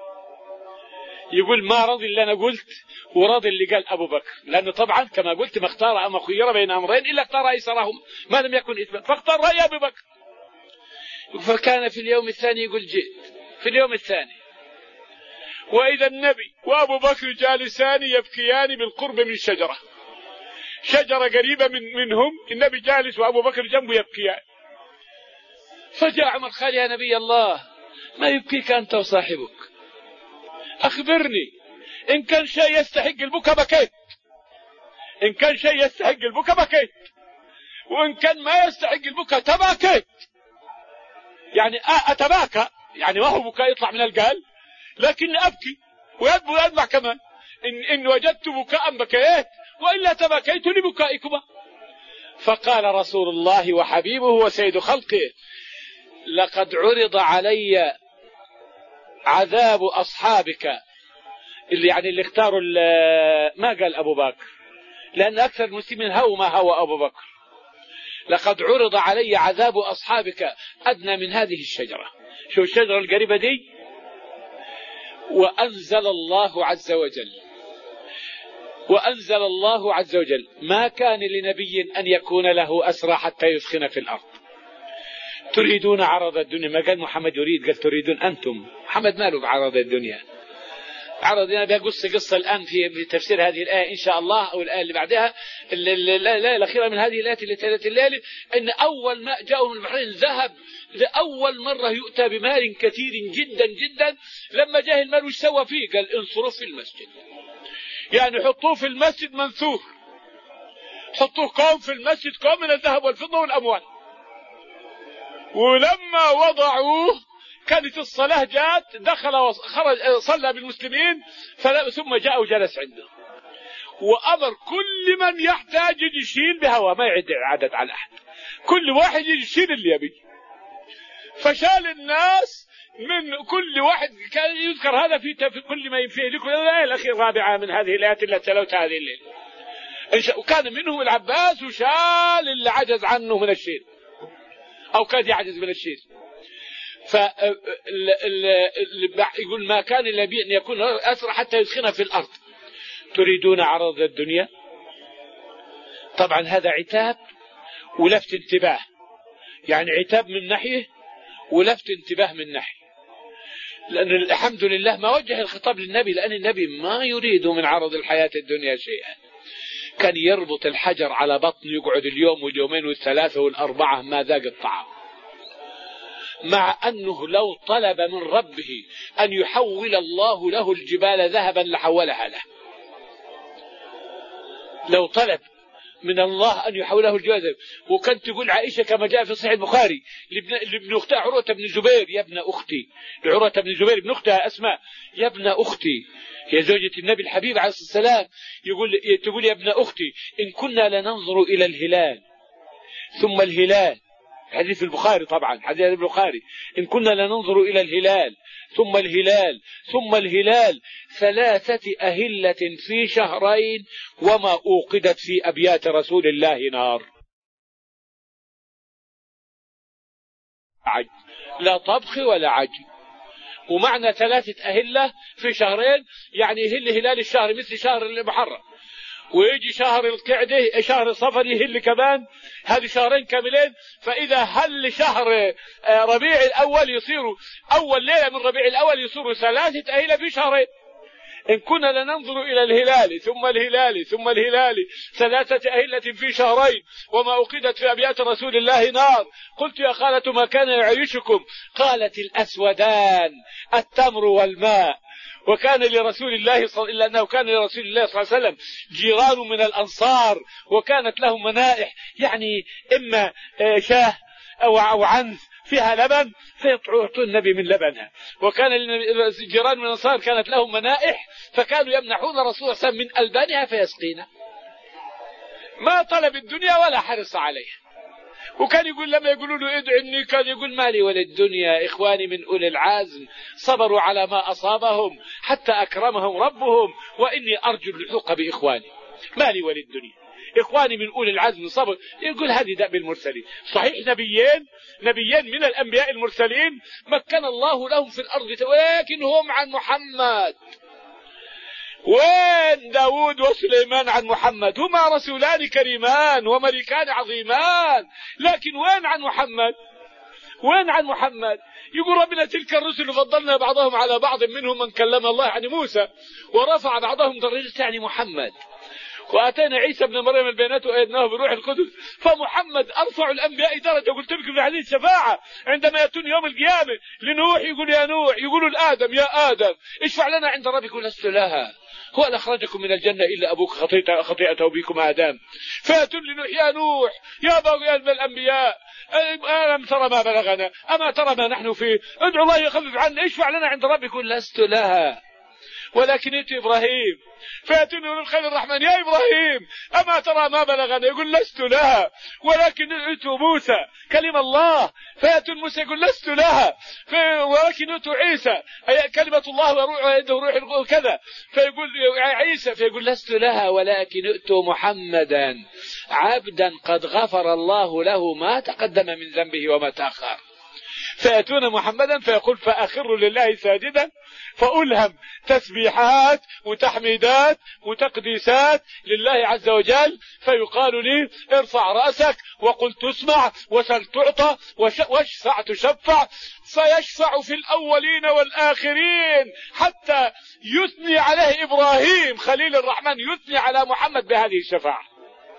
يقول ما رضي اللي أنا قلت وراضي اللي قال أبو بكر، لأنه طبعا كما قلت ما اختار أما خير بين أمرين إلا اختار أيسرهم ما لم يكن إثما، فاختار رأي أبو بكر. فكان في اليوم الثاني يقول جئت في اليوم الثاني وإذا النبي وأبو بكر جالسان يبكيان بالقرب من شجرة، شجرة قريبة من منهم، النبي جالس وأبو بكر جنبه يبكيان. فجاء عمر قال يا نبي الله ما يبكيك أنت وصاحبك؟ أخبرني إن كان شيء يستحق البكاء بكيت، إن كان شيء يستحق البكاء بكيت، وإن كان ما يستحق البكاء تباكيت. يعني أتباكى، يعني ما هو بكاء يطلع من القلب، لكن أبكي ويدمع كمان. إن, إن وجدت بكاء بكيت وإلا تباكيت لبكائكما. فقال رسول الله وحبيبه وسيد خلقه لقد عرض علي عذاب أصحابك، اللي يعني اللي اختاروا ما قال أبو بكر لأن أكثر المسلمين هو ما هو أبو بكر. لقد عرض علي عذاب أصحابك أدنى من هذه الشجرة. شو الشجرة القريبة دي؟ وأنزل الله عز وجل وأنزل الله عز وجل ما كان لنبي أن يكون له أسرى حتى يثخن في الأرض. تريدون عرض الدنيا، ما قال محمد يريد، قال تريدون أنتم. محمد ماله بعرض الدنيا؟ عرض الدنيا بيقص قصة الآن في تفسير هذه الآية إن شاء الله أو الآية اللي بعدها الآية الأخيرة من هذه الآية اللي تلت الليلة، إن أول ما جاءوا من البحرين ذهب لأول مرة يؤتى بمال كثير جدا جدا. لما جاء المال وش سوى فيه؟ قال انصرف في المسجد، يعني حطوه في المسجد منثور، حطوه قوم في المسجد قوم من الذهب والفضة والأموال. ولما وضعوه كانت الصلاة جات دخل وخرج صلى بالمسلمين ثم جاء وجلس عنده وأمر كل من يحتاج يشيل بهوى، ما يعد عدد على أحد، كل واحد يشيل اللي يبي. فشال الناس من كل واحد، كان يذكر هذا في في كل ما ينفيه لكم. الآية الأخيرة الرابعة من هذه الآيات التي تلوتها هذه الليلة، وكان منهم العباس وشال اللي عجز عنه من الشيل أو كاد يعجز من الشيل. فيقول ما كان النبي أن يكون أسرع حتى يسخنها في الأرض. تريدون عرض الدنيا؟ طبعا هذا عتاب ولفت انتباه، يعني عتاب من ناحية ولفت انتباه من ناحية، لأن الحمد لله ما وجه الخطاب للنبي، لأن النبي ما يريد من عرض الحياة الدنيا شيئا. كان يربط الحجر على بطنه يقعد اليوم واليومين والثلاثة والأربعة ما ذاق الطعام، مع أنه لو طلب من ربه أن يحول الله له الجبال ذهبا لحولها له. لو طلب من الله أن يحوله الجبال ذهبا. وكانت تقول عائشة كما جاء في صحيح البخاري لابن أختها عروة بن الزبير: يا ابن أختي، لعروة بن الزبير ابن أختها أسماء: يا ابن أختي، هي زوجة النبي الحبيب عليه الصلاة والسلام، يقول تقول: يا ابن أختي، إن كنا لننظر إلى الهلال ثم الهلال، حديث البخاري طبعا، حديث البخاري، إن كنا لننظر إلى الهلال ثم الهلال ثم الهلال ثلاثة أهلة في شهرين وما أوقدت في أبيات رسول الله نار. عج. لا طبخ ولا عجن. ومعنى ثلاثة أهلة في شهرين يعني يهل هلال الشهر مثل شهر المحرم، ويجي شهر القعدة شهر صفر يهل كمان، هذه شهرين كاملين. فإذا هل شهر ربيع الأول يصير أول ليلة من ربيع الأول يصير ثلاثة أهلة في شهرين. إن كنا لننظر إلى الهلال ثم الهلال ثم الهلال ثلاثة أهلة في شهرين وما أوقدت في أبيات رسول الله نار. قلت: يا خالة ما كان يعيشكم؟ قالت: الأسودان التمر والماء. وكان لرسول الله صلى إلا أنه كان لرسول الله صلى الله عليه وسلم جيران من الأنصار، وكانت لهم منائح، يعني إما شاه أو أو عنز فيها لبن فيعطون النبي من لبنها. وكان الجيران من الأنصار كانت لهم منائح فكانوا يمنحون رسول الله صلى الله عليه وسلم من ألبانها فيسقينا. ما طلب الدنيا ولا حرص عليها. وكان يقول لما يقولوا له ادعني كان يقول: مالي وللدنيا، إخواني من أولي العزم صبروا على ما أصابهم حتى أكرمهم ربهم، وإني أرجو اللحوق بإخواني. مالي وللدنيا، إخواني من أولي العزم صبر. يقول هذه دأب المرسلين. صحيح نبيين نبيين من الأنبياء المرسلين مكن الله لهم في الأرض، ولكن هم عن محمد. وين داود وسليمان عن محمد؟ هما رسولان كريمان وملكان عظيمان، لكن وين عن محمد؟ وين عن محمد؟ يقول ربنا: تلك الرسل فضلنا بعضهم على بعض منهم من كلم الله يعني موسى ورفع بعضهم درجات يعني محمد. وآتينا عيسى ابن مريم البينات وأيدناه بروح القدس. فمحمد أرفع الأنبياء درجة. قلت لكم في حديث شفاعة عندما يأتون يوم القيامة لنوح يقول: يا نوح، يقولوا لآدم: يا آدم اشفع لنا عند ربك. يقول: لست لها، هو أن أخرجكم من الجنة إلا أبوك خطيئة خطيئته بكم آدم. فيأتون لنوح: يا نوح يا باقي الأنبياء ألم ترى ما بلغنا؟ أما ترى ما نحن فيه؟ ادعو الله يخفف عنا، اشفع لنا عند ربك. يقول: لست لها، ولكن ائت إبراهيم. فيأتون يقول الخير الرحمن: يا إبراهيم أما ترى ما بلغنا؟ يقول: لست لها، ولكن ائتوا موسى كلم الله. فيأتون موسى يقول: لست لها، ولكن ائتوا عيسى كلمة الله وعنده روح كذا. فيقول عيسى فيقول: لست لها، ولكن ائتوا محمدا عبدا قد غفر الله له ما تقدم من ذنبه وما تأخر. فيأتون محمدا فيقول: فأخر لله ساجدا، فألهم تسبيحات وتحميدات وتقديسات لله عز وجل. فيقال لي: ارفع رأسك وقل تسمع وسل تعطى واشفع تشفع. فيشفع في الأولين والآخرين حتى يثني عليه إبراهيم خليل الرحمن، يثني على محمد بهذه الشفاعة.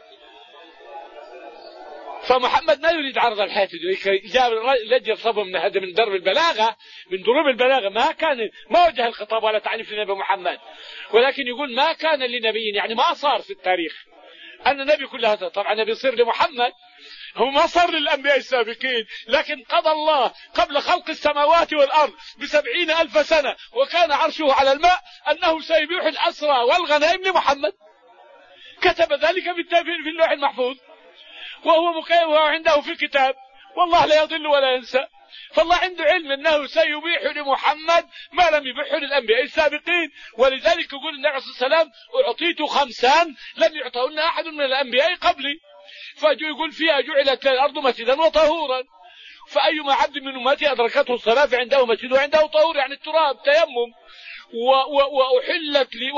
فمحمد ما يريد عرض الحياة الدنيا. جاء رجل صبه من هذا من درب البلاغة، من دروب البلاغة، ما كان ما وجه الخطاب ولا تعنيف لنبي محمد، ولكن يقول ما كان لنبي، يعني ما صار في التاريخ أن النبي كلها. طبعا النبي يصير لمحمد، هو ما صار للأنبياء السابقين، لكن قضى الله قبل خلق السماوات والأرض بسبعين ألف سنة وكان عرشه على الماء أنه سيبيح الأسرى والغنائم لمحمد. كتب ذلك في اللوح المحفوظ، وهو مكيف عنده في الكتاب، والله لا يضل ولا ينسى. فالله عنده علم أنه سيبيح لمحمد ما لم يبيحه للأنبياء السابقين. ولذلك يقول النبي عليه الصلاة والسلام أعطيت خمسان لم يعطهن أحد من الأنبياء قبلي، فيقول فيها جعلت الأرض مسجدا وطهورا، فأيما عبد من أمتي أدركته الصلاة فعنده مسجد وعنده طهور، يعني التراب تيمم. وأحلت لي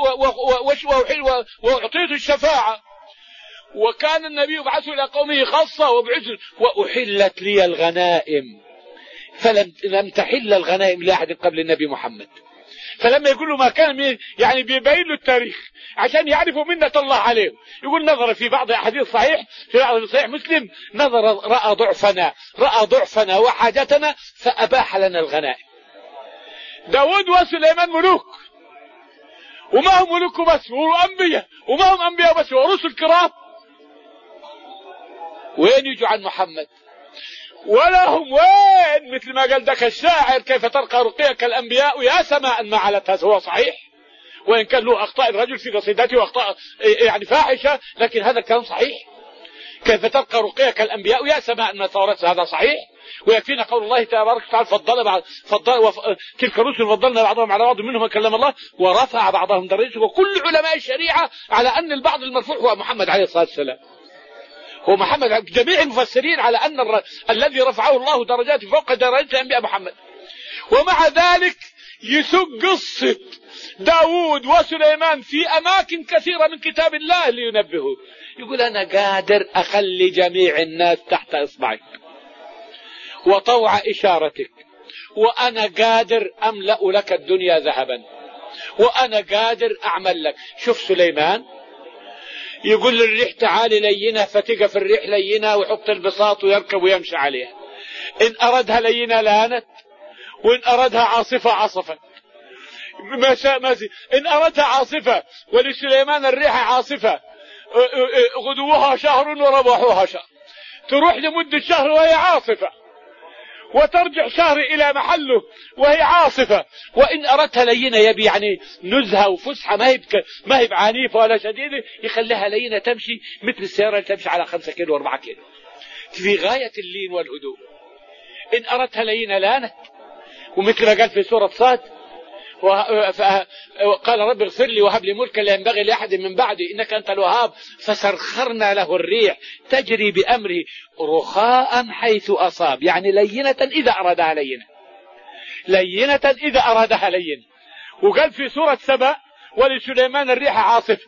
وأعطيت الشفاعة، وكان النبي يبعث إلى قومه خاصة وبعث وأحلت لي الغنائم، فلم لم تحل الغنائم لأحد قبل النبي محمد. فلما يقول له ما كان يعني بيبين له التاريخ عشان يعرفوا منة الله عليهم. يقول نظر في بعض أحاديث صحيح في بعض صحيح مسلم، نظر رأى ضعفنا رأى ضعفنا وحاجتنا فأباح لنا الغنائم. داود وسليمان ملوك، وما هم ملوك بس، وأنبياء، وما هم أنبياء بس، ورسل كرام. وين يجوا عن محمد؟ ولا هم وين، مثل ما قال ذاك الشاعر كيف ترقى رقيك الأنبياء يا سماء ما علتها. هو صحيح وإن كان له أخطاء الرجل في قصيدته وأخطاء يعني فاحشة، لكن هذا الكلام صحيح. كيف ترقى رقيك الأنبياء يا سماء ما ثورتها، هذا صحيح. ويكفينا قول الله تبارك وتعالى فضل بعض فضل وف... تلك الرسل فضلنا بعضهم على بعض منهم كلم الله ورفع بعضهم درجات. وكل علماء الشريعة على أن البعض المرفوع هو محمد عليه الصلاة والسلام، هو محمد. جميع المفسرين على أن الر... الذي رفعه الله درجات فوق درجات الأنبياء محمد. ومع ذلك يسوق قصة داود وسليمان في أماكن كثيرة من كتاب الله لينبهوا. يقول أنا قادر أخلي جميع الناس تحت إصبعك وطوع إشارتك، وأنا قادر أملأ لك الدنيا ذهبا، وأنا قادر أعمل لك. شوف سليمان يقول للريح تعالي لينة فتقف الريح لينة ويحط البساط ويركب ويمشي عليها. إن أردها لينة لانت، وإن أردها عاصفة عصفت. إن أردها عاصفة، ولسليمان الريح عاصفة غدوها شهر ورباحها شهر، تروح لمدة شهر وهي عاصفة، وترجع شهر إلى محله وهي عاصفة. وإن أردتها لينة يبي يعني نزهة وفسحة، ما هي ما هي عنيفة ولا شديدة، يخليها لينة تمشي مثل السيارة اللي تمشي على خمسة كيلو وأربعة كيلو في غاية اللين والهدوء. إن أردتها لينة لانت، ومثل ما قال في سورة صاد وقال رب اغفر لي وهب لي ملكا لا ينبغي لأحد من بعدي إنك أنت الوهاب، فسخرنا له الريح تجري بأمره رخاء حيث أصاب، يعني لينة إذا أرادها لينة، لينة إذا أرادها لينة. وقال في سورة سبأ ولسليمان الريح عاصفة،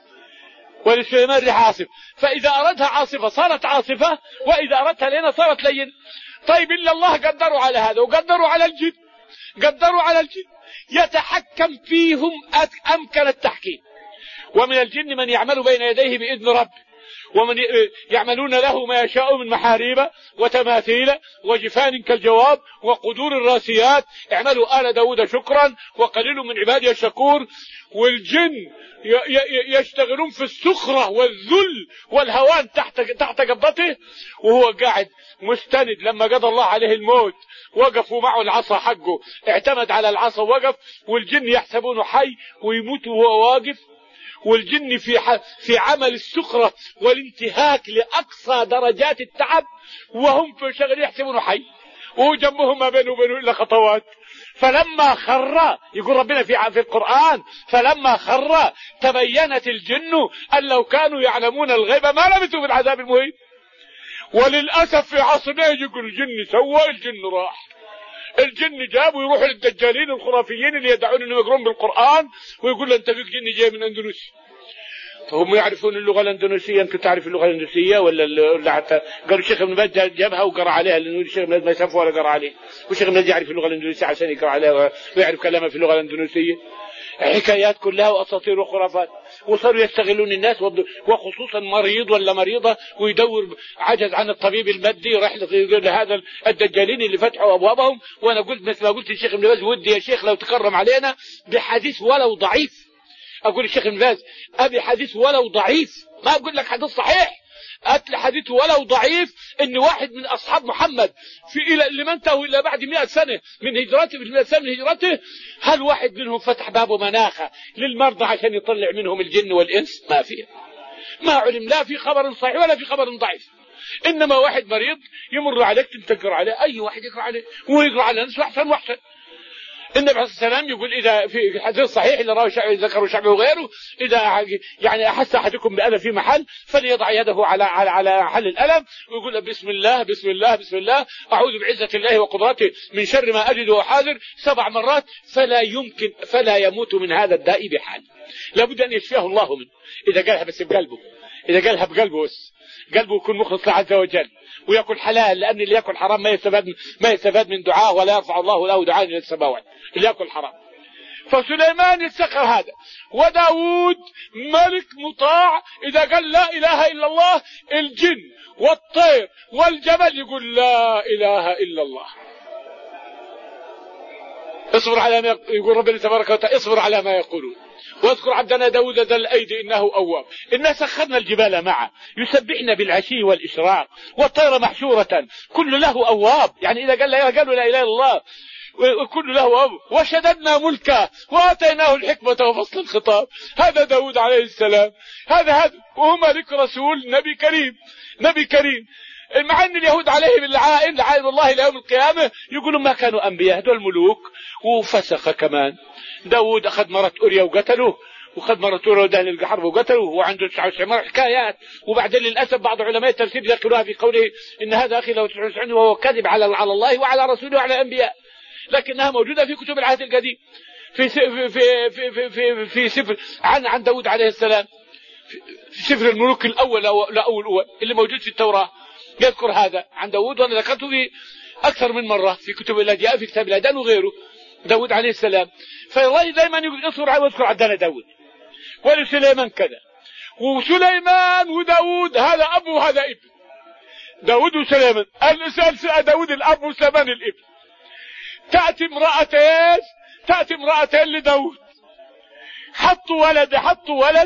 ولسليمان الريح عاصفة، فإذا أردها عاصفة صارت عاصفة، وإذا أردتها لينة صارت لينة. طيب إلا الله قدروا على هذا، وقدروا على الجن، قدروا على الجن يتحكم فيهم أمكن التحكيم. ومن الجن من يعمل بين يديه بإذن رب، ومن يعملون له ما يشاء من محاريب وتماثيل وجفان كالجواب وقدور الراسيات اعملوا آل داود شكرا وقليل من عبادي الشكور. والجن يشتغلون في السخرة والذل والهوان تحت تحت قبضته، وهو قاعد مستند. لما قضى الله عليه الموت وقفوا معه العصا حقه، اعتمد على العصا وقف، والجن يحسبونه حي ويموت وهو واقف. والجن في في عمل السخرة والانتهاك لأقصى درجات التعب، وهم في شغل يحسبونه حي، وهو جنبهم ما بينه وبينه إلا خطوات. فلما خر، يقول ربنا في في القرآن فلما خر تبينت الجن أن لو كانوا يعلمون الغيب ما لبثوا في العذاب المهين. وللأسف في عصرنا يقول الجن سوى، الجن راح، الجن جاب ويروحوا للدجالين الخرافيين اللي يدعون انهم يقرون بالقرآن، ويقول له انت فيك جن جاي من اندونيسيا. فهم يعرفون اللغة الاندونيسية، انت تعرف اللغة الاندونيسية ولا حتى قالوا الشيخ ابن باز جابها وقرأ عليها، لانه الشيخ ابن باز ما يسافر ولا قرأ عليه، والشيخ ابن باز يعرف اللغة الاندونيسية عشان يقرأ عليها ويعرف كلامها في اللغة الاندونيسية. حكايات كلها واساطير وخرافات. وصاروا يستغلون الناس، وخصوصا مريض ولا مريضة ويدور عجز عن الطبيب المادي يروح لهذا الدجالين اللي فتحوا ابوابهم. وانا قلت مثل ما قلت الشيخ ابن باز ودي يا شيخ لو تكرم علينا بحديث ولو ضعيف. اقول الشيخ ابن باز ابي حديث ولو ضعيف، ما اقول لك حديث صحيح، أتل حديث ولو ضعيف ان واحد من اصحاب محمد في الى لمن انتهوا الى بعد مئة سنة من هجرته، من مئة سنة من هجرته، هل واحد منهم فتح باب مناخة للمرضى عشان يطلع منهم الجن والانس؟ ما فيه، ما علم، لا في خبر صحيح ولا في خبر ضعيف. إنما واحد مريض يمر عليك تنتقر عليه، أي واحد يقرأ عليه وهو يقرأ على نفسه أحسن وأحسن. النبي عليه الصلاة والسلام يقول إذا في الحديث الصحيح اللي رواه الشعبي ذكره الشعبي وغيره، إذا يعني أحس أحدكم بألم في محل فليضع يده على على على محل الألم ويقول بسم الله بسم الله بسم الله أعوذ بعزة الله وقدرته من شر ما أجد وأحاذر سبع مرات، فلا يمكن فلا يموت من هذا الداء بحال، لابد أن يشفيه الله منه. إذا قالها بس بقلبه، إذا قالها بقلبه بس، قلبه يكون مخلص له عز وجل ويأكل حلال، لأن اللي يأكل حرام ما يستفاد ما يستفاد من دعاء ولا يرفع الله له دعاء إلى السماوات، اللي يأكل حرام. فسليمان يتسخر هذا، وداود ملك مطاع إذا قال لا إله إلا الله الجن والطير والجبل يقول لا إله إلا الله. اصبر على ما يقول ربنا تبارك وتعالى، اصبر على ما يقولون واذكر عبدنا داود ذا الأيدي إنه أواب. إنا سخرنا الجبال معه يسبحن بالعشي والإشراق والطير محشورة كل له أواب، يعني إذا قال لا قالوا لا إله إلا الله وكل له أواب. وشددنا ملكه وآتيناه الحكمة وفصل الخطاب. هذا داود عليه السلام، هذا هذا وهو ملك رسول نبي كريم، نبي كريم. مع ان اليهود عليهم اللعائن لعائن الله الى يوم القيامه يقولوا ما كانوا انبياء، هذول ملوك وفسخ كمان. داود اخذ مرة اوريا وقتله، وخذ مرة اوريا ودهن الحرب وقتله، وعنده تسعة وتسعين حكايات. وبعدين للاسف بعض علماء التفسير ذكروها في قوله ان هذا اخي له تسعة وتسعين وهو كذب على على الله وعلى رسوله وعلى الانبياء، لكنها موجوده في كتب العهد القديم في في في في في, في سفر عن عن داود عليه السلام، في سفر الملوك الاول او الاول اول اللي موجود في التوراه يذكر هذا عن داود، وانا ذكرته في اكثر من مره في كتب الاديان في كتاب الاديان وغيره. داود عليه السلام، فالله دائما يقول اصبر على واذكر عبدنا داود ولسليمان كذا. وسليمان وداود هذا اب وهذا ابن، داود وسليمان. الاساس داود الاب وسليمان الابن. تاتي امرأتين تاتي امرأتين لداود، حطوا ولد حطوا ولد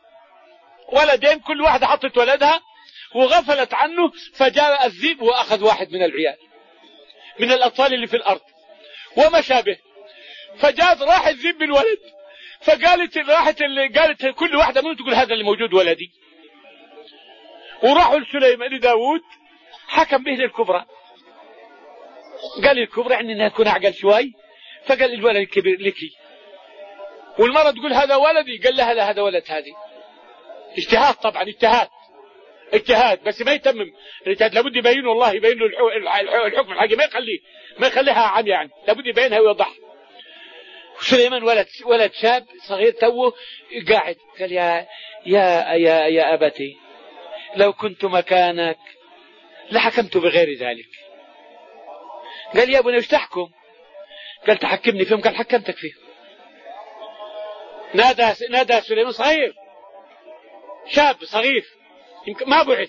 ولدين، كل واحده حطت ولدها وغفلت عنه، فجاء الذئب واخذ واحد من العيال من الاطفال اللي في الارض ومشى به. فجاءت راح الذئب بالولد، فقالت راحت اللي قالت كل واحده منهم تقول هذا اللي موجود ولدي. وراحوا لسليمان لداود حكم به للكبرى، قال الكبرى يعني انها تكون اعقل شوي، فقال الولد الكبير لكي، والمرة تقول هذا ولدي، قال لها لا هذا ولد هذه. اجتهاد طبعا، اجتهاد اجتهاد بس ما يتمم الاجتهاد، لابد يبين والله يبين له الحكم الحقيقي، ما يخليه ما يخليها عم يعني، لابد يبينها ويوضحها. سليمان ولد ولد شاب صغير توه قاعد، قال يا يا يا يا ابتي لو كنت مكانك لحكمت بغير ذلك. قال يا ابني وش تحكم؟ قال تحكمني فيهم، قال حكمتك فيهم. نادى نادى سليمان صغير شاب صغير ما بعث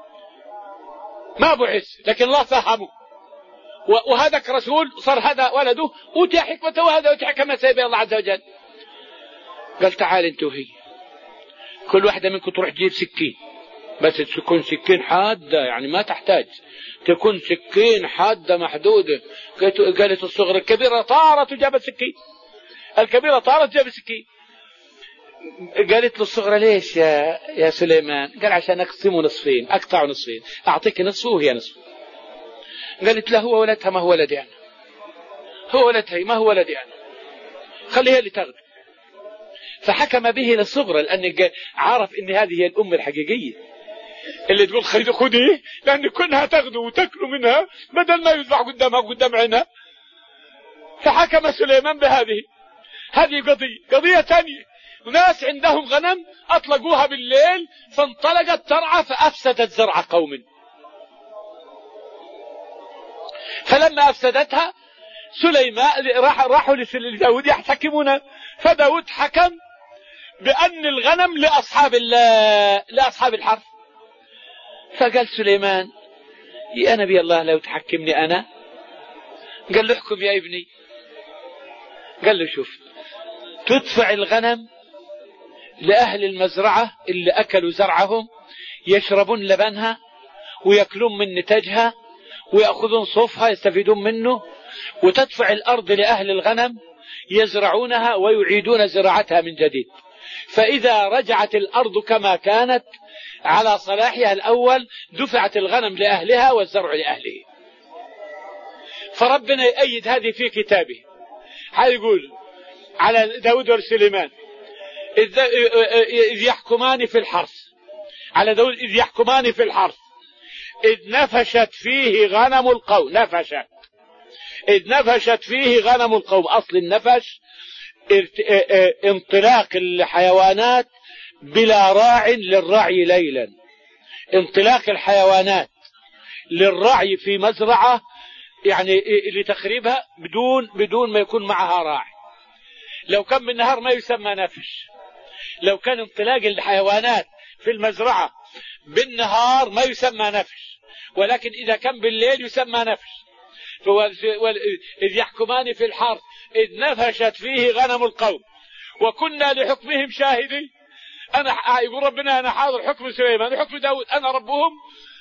ما بعث لكن الله فهمه، وهذا رسول صار هذا ولده أوتي حكمته وهذا أوتي حكمة سيبه الله عز وجل. قال تعال انت وهي كل واحدة منكم تروح تجيب سكين، بس تكون سكين حادة يعني ما تحتاج، تكون سكين حادة محدودة. قالت الصغر الكبيرة طارت وجابت سكين، الكبيرة طارت جابت سكين. قالت له الصغرى ليش يا يا سليمان؟ قال عشان اقسمه نصفين، اقطعه نصفين، اعطيك نصفه وهي نصفه. قالت له هو ولدها ما هو ولدي انا، هو ولدها ما هو ولدي انا، خليها اللي تاخذ. فحكم به للصغرى لان عارف ان هذه هي الام الحقيقيه اللي تقول خذي خذي، لان كلها تاخذوا وتاكلوا منها بدل ما يذبح قدامها قدام عينها. فحكم سليمان بهذه هذه قضيه. قضيه ثانيه، ناس عندهم غنم أطلقوها بالليل فانطلقت ترعى فأفسدت زرع قوم، فلما أفسدتها سليمان راح راحوا لداود يحتكمون، فداود حكم بأن الغنم لأصحاب لأصحاب الحرث. فقال سليمان يا نبي الله لو تحكمني أنا. قال له احكم يا ابني. قال له شوف، تدفع الغنم لأهل المزرعة اللي أكلوا زرعهم يشربون لبنها ويأكلون من نتاجها ويأخذون صوفها يستفيدون منه، وتدفع الأرض لأهل الغنم يزرعونها ويعيدون زراعتها من جديد. فإذا رجعت الأرض كما كانت على صلاحها الأول دفعت الغنم لأهلها والزرع لأهله. فربنا يؤيد هذه في كتابه، هيقول على داود وسليمان إذ يحكمان في الحرث، على داود إذ يحكمان في الحرث إذ نفشت فيه غنم القوم، نفشت إذ نفشت فيه غنم القوم. أصل النفش انطلاق الحيوانات بلا راع للرعي ليلا، انطلاق الحيوانات للرعي في مزرعة يعني لتخريبها بدون بدون ما يكون معها راعي. لو كان بالنهار ما يسمى نفش، لو كان انطلاق الحيوانات في المزرعة بالنهار ما يسمى نفش، ولكن إذا كان بالليل يسمى نفش. إذ يحكمان في الحرث إذ نفشت فيه غنم القوم وكنا لحكمهم شاهدين. أنا يقول ربنا أنا حاضر حكم سليمان وحكم داود، أنا ربهم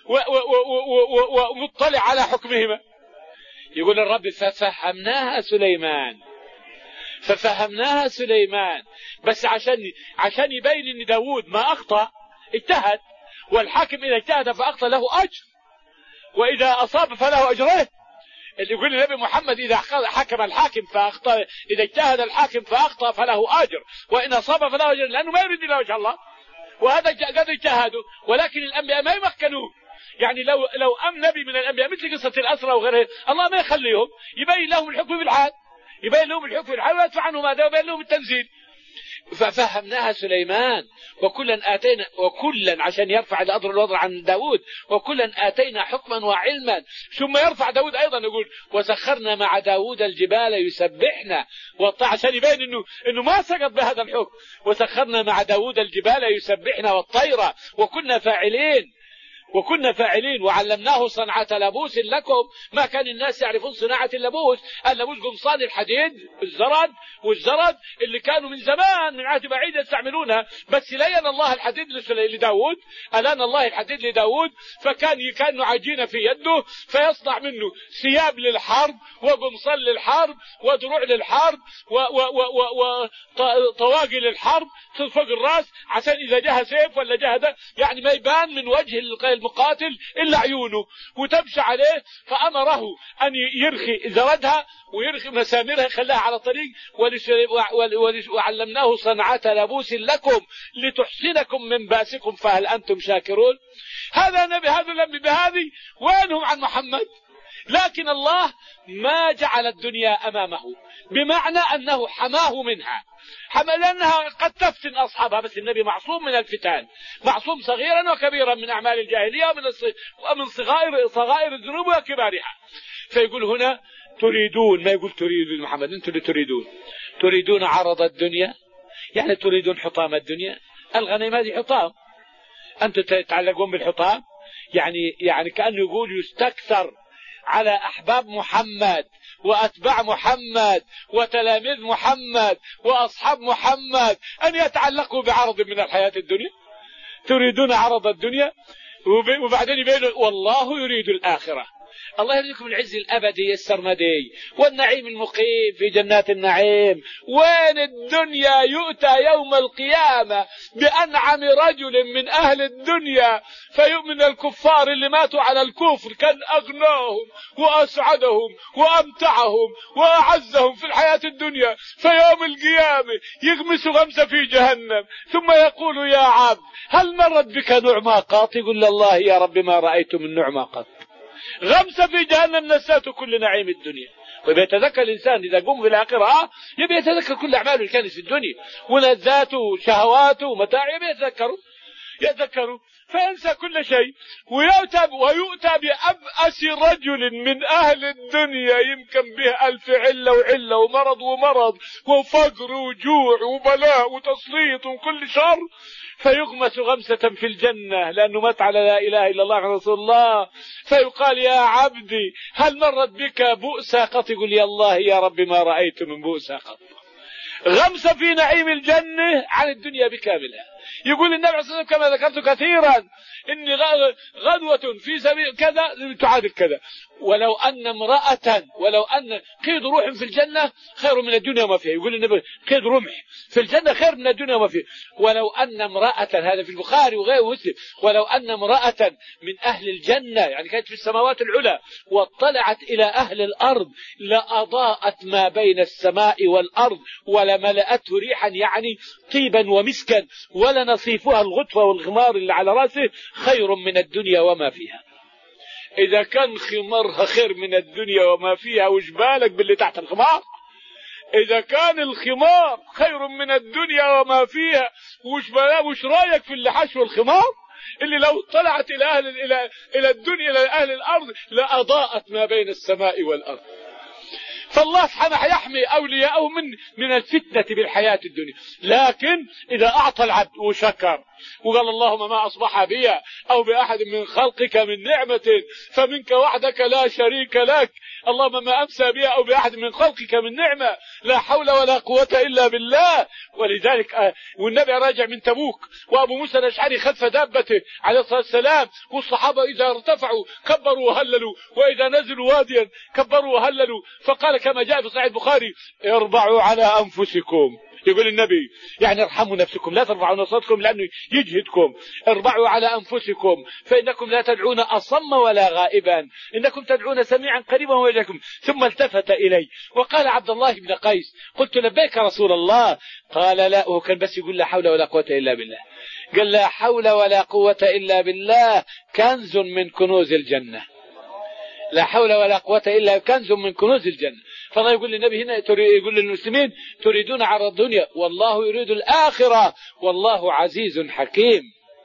ومطلع على حكمهما. يقول الرب ففهمناها سليمان، ففهمناها سليمان بس عشان عشان يبين ان داود ما اخطأ، اجتهد، والحاكم اذا اجتهد فاخطأ له اجر، واذا اصاب فله اجرين. اللي يقول النبي محمد اذا حكم الحاكم فاخطأ، اذا اجتهد الحاكم فاخطأ فله اجر، وان اصاب فله اجر، لانه ما يريد الا وجه الله، وهذا قد اجتهدوا. ولكن الانبياء ما يمكنوه، يعني لو لو ام نبي من الانبياء مثل قصه الاسرى وغيره الله ما يخليهم، يبين لهم الحكم بالعاد، يبين لهم الحكم بالعاد ويدفع عنهم هذا ويبين لهم التنزيل. ففهمناها سليمان وكلا آتينا، وكلا عشان يرفع الأضر الوضع عن داود، وكلا آتينا حكما وعلما. ثم يرفع داود أيضا يقول وسخرنا مع داود الجبال يسبحنا والطير، عشان يبين إنه إنه ما سقط بهذا الحكم. وسخرنا مع داود الجبال يسبحنا والطير وكنا فاعلين، وكنا فاعلين وعلمناه صنعة لبوس لكم. ما كان الناس يعرفون صناعة اللبوس، اللبوس قمصان الحديد الزرد والزرد اللي كانوا من زمان من عهد بعيد يستعملونها، بس لين الله الحديد لداود، ألان الله الحديد لداود، فكان كان عجينة في يده فيصنع منه ثياب للحرب وقمصان للحرب ودروع للحرب وطواقي للحرب فوق الراس، عشان إذا جاء سيف ولا جاء ده يعني ما يبان من وجه المقاتل إلا عيونه وتمشي عليه. فأمره أن يرخي زردها ويرخي مسامرها يخليها على طريق. وعلمناه صنعة لبوس لكم لتحسنكم من بأسكم فهل أنتم شاكرون. هذا نبي، هذا النبي بهذه وينهم عن محمد. لكن الله ما جعل الدنيا أمامه، بمعنى أنه حماه منها، حمى لأنها قد تفتن أصحابها، بس النبي معصوم من الفتان، معصوم صغيرا وكبيرا من أعمال الجاهلية ومن صغائر صغائر الذنوب وكبارها. فيقول هنا تريدون، ما يقول تريدون محمد، أنتم اللي تريدون، تريدون عرض الدنيا، يعني تريدون حطام الدنيا. الغنيمة هذه حطام، أنتم تتعلقون بالحطام، يعني يعني كأنه يقول يستكثر على أحباب محمد وأتباع محمد وتلاميذ محمد وأصحاب محمد أن يتعلقوا بعرض من الحياة الدنيا. تريدون عرض الدنيا وبعدين يبين والله يريد الآخرة. الله يرزقكم العز الأبدي السرمدي والنعيم المقيم في جنات النعيم. وين الدنيا يؤتى يوم القيامة بأنعم رجل من أهل الدنيا فيؤمن الكفار اللي ماتوا على الكفر كان أغناهم وأسعدهم وأمتعهم وأعزهم في الحياة الدنيا، فيوم القيامة يغمس غمسة في جهنم ثم يقول يا عبد هل مرت بك نعمة قط؟ يقول الله يا رب ما رأيت من نعمة قط. غمسة في جهنم نساته كل نعيم الدنيا. ويتذكر الإنسان إذا قم في الآخرة يبي يتذكر كل أعماله اللي كانت في الدنيا ولذاته وشهواته ومتاعه، يبي يتذكره يتذكره فينسى كل شيء. ويؤتى ويؤتى بأبأس رجل من أهل الدنيا يمكن به ألف علة وعلة ومرض ومرض وفقر وجوع وبلاء وتسليط وكل شر، فيغمس غمسة في الجنة لأنه مات على لا إله إلا الله رسول الله. فيقال يا عبدي هل مرت بك بؤسا قط؟ يقول يا الله يا رب ما رأيت من بؤسا قط. غمسة في نعيم الجنة عن الدنيا بكاملها. يقول النبي عليه الصلاة والسلام كما ذكرت كثيرا إن غدوة في سبيل كذا تعادل كذا. ولو أن امرأة ولو أن قيد روح في الجنة خير من الدنيا وما فيها. يقول النبي قيد رمح في الجنة خير من الدنيا وما فيها. ولو أن امرأة، هذا في البخاري وغيره مسلم، ولو أن امرأة من أهل الجنة يعني كانت في السماوات العلى واطلعت إلى أهل الأرض لأضاءت ما بين السماء والأرض ولملأته ريحا يعني طيبا ومسكا ولنصيفها الغطفة والغمار اللي على رأسه خير من الدنيا وما فيها. إذا كان خمارها خير من الدنيا وما فيها وش بالك باللي تحت الخمار؟ إذا كان الخمار خير من الدنيا وما فيها وش بالك وش رأيك في اللي حشو الخمار اللي لو طلعت إلى أهل إلى إلى الدنيا إلى أهل الأرض لأضاءت ما بين السماء والأرض. فالله سبحانه يحمي أولياءه من من الفتنة بالحياة الدنيا، لكن إذا أعطى العبد وشكر وقال اللهم ما أصبح بي أو بأحد من خلقك من نعمة فمنك وحدك لا شريك لك، اللهم ما أمسى بي أو بأحد من خلقك من نعمة لا حول ولا قوة إلا بالله. ولذلك والنبي راجع من تبوك وأبو موسى الأشعري خلف دابته عليه الصلاة والسلام، والصحابة إذا ارتفعوا كبروا وهللوا وإذا نزلوا واديا كبروا وهللوا، فقال كما جاء في صحيح البخاري اربعوا على أنفسكم. يقول النبي يعني ارحموا نفسكم لا ترفعوا صوتكم لأنه يجهدكم. اربعوا على أنفسكم فإنكم لا تدعون أصم ولا غائبا إنكم تدعون سميعا قريبا وإليكم. ثم التفت إلي وقال عبد الله بن قيس قلت لبيك رسول الله. قال لا، هو كان بس يقول لا حول ولا قوة إلا بالله. قال لا حول ولا قوة إلا بالله كنز من كنوز الجنة. لا حول ولا قوة إلا كنز من كنوز الجنة. فالله يقول للنبي هنا يقول للمسلمين تريدون عرض الدنيا والله يريد الآخرة والله عزيز حكيم.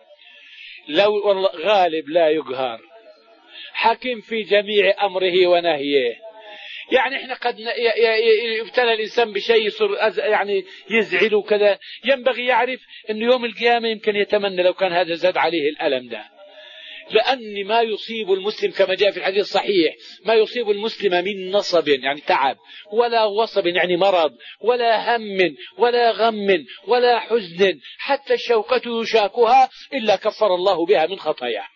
لو والله غالب لا يقهر، حكيم في جميع أمره ونهيه. يعني احنا قد يبتلى الإنسان بشيء يعني يزعل وكذا، ينبغي يعرف أن يوم القيامة يمكن يتمنى لو كان هذا زاد عليه الألم ده، لأن ما يصيب المسلم كما جاء في الحديث الصحيح ما يصيب المسلم من نصب يعني تعب ولا وصب يعني مرض ولا هم ولا غم ولا حزن حتى الشوكة يشاكها إلا كفر الله بها من خطاياه.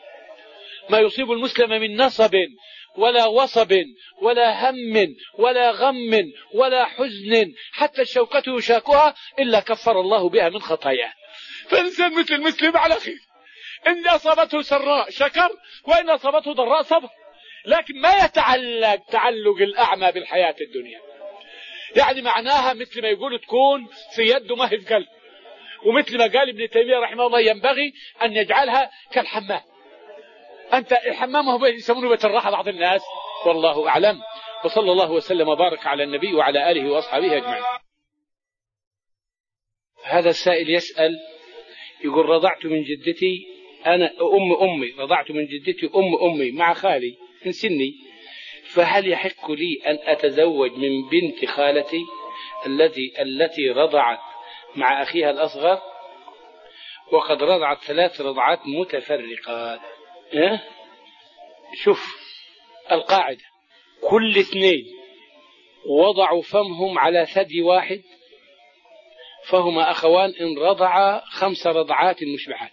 ما يصيب المسلم من نصب ولا وصب ولا هم ولا غم ولا حزن حتى الشوكة يشاكها إلا كفر الله بها من خطاياه. فالإنسان مثل المسلم على خير، إن أصابته سراء شكر وإن أصابته ضراء صبر، لكن ما يتعلق تعلق الأعمى بالحياة الدنيا. يعني معناها مثل ما يقول تكون في يده ما هي في قلب، ومثل ما قال ابن تيمية رحمه الله ينبغي أن يجعلها كالحمام. أنت الحمام هو يسمونه بيت الراحة بعض الناس، والله أعلم. وصلى الله وسلم وبارك على النبي وعلى آله وأصحابه أجمعين. هذا السائل يسأل يقول رضعت من جدتي أنا أم أمي رضعت من جدتي أم أمي مع خالي من سني، فهل يحق لي أن أتزوج من بنت خالتي التي التي رضعت مع أخيها الأصغر وقد رضعت ثلاث رضعات متفرقات؟ أه؟ شوف القاعدة، كل اثنين وضعوا فمهم على ثدي واحد فهما أخوان إن رضعا خمس رضعات مشبعات.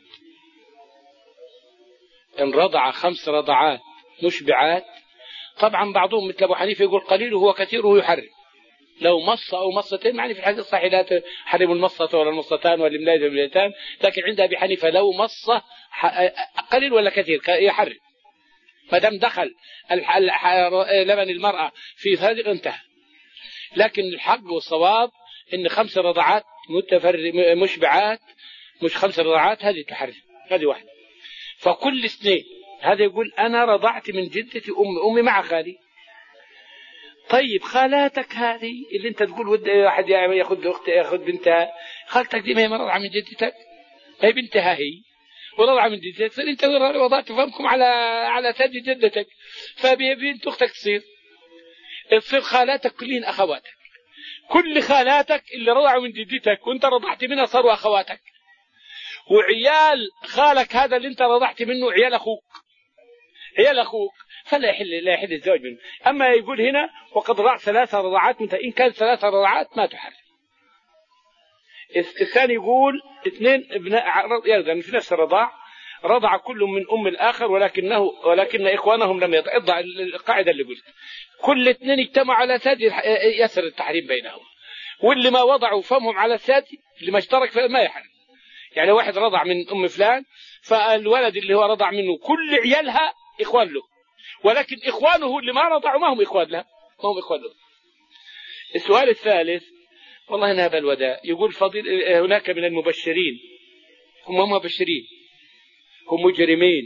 إن رضع خمس رضعات مشبعات، طبعا بعضهم مثل أبو حنيفة يقول قليله وكثيره يحرم، لو مص أو مصتين، يعني في الحديث الصحيح لا تحرم المصة ولا المصتان ولا الملاية والملايتان، لكن عند أبي حنيفة لو مصة قليل ولا كثير يحرم ما دام دخل لبن المرأة في هذه انتهى. لكن الحق والصواب إن خمس رضعات مشبعات مش خمس رضعات هذه تحرم، هذه واحدة. فكل اثنين، هذا يقول أنا رضعت من جدتي أم أمي مع خالي. طيب خالاتك هذه اللي أنت تقول ود واحد يأخذ أختها يأخذ بنتها، خالتك دي ما هي رضعة من جدتك، هي بنتها هي ورضعة من جدتك، صار أنت وضعت فمكم على على ثدي جدتك، فبنت أختك تصير تصير خالاتك كلهن أخواتك. كل خالاتك اللي رضعوا من جدتك وأنت رضعت منها صاروا أخواتك، وعيال خالك هذا اللي أنت رضعت منه عيال أخوك عيال أخوك فلا يحل لا يحل الزواج منه. أما يقول هنا وقد رضع ثلاث رضعات، إن كانت ثلاث رضعات ما تحرم، الثاني يقول اثنين ابناء يعني في نفس الرضاع رضع كل من أم الآخر ولكنه ولكن إخوانهم لم يضع القاعدة اللي قلت كل اثنين اجتمعوا على ثدي يسر التحريم بينهم، واللي ما وضعوا فمهم على الثدي اللي ما اشترك فيه ما يحرم. يعني واحد رضع من أم فلان فالولد اللي هو رضع منه كل عيالها إخوان له، ولكن إخوانه اللي ما رضعوا ما هم إخوان له، ما هم إخوان له. السؤال الثالث والله نهب الوداع يقول فضيل هناك من المبشرين هم مبشرين هم مجرمين.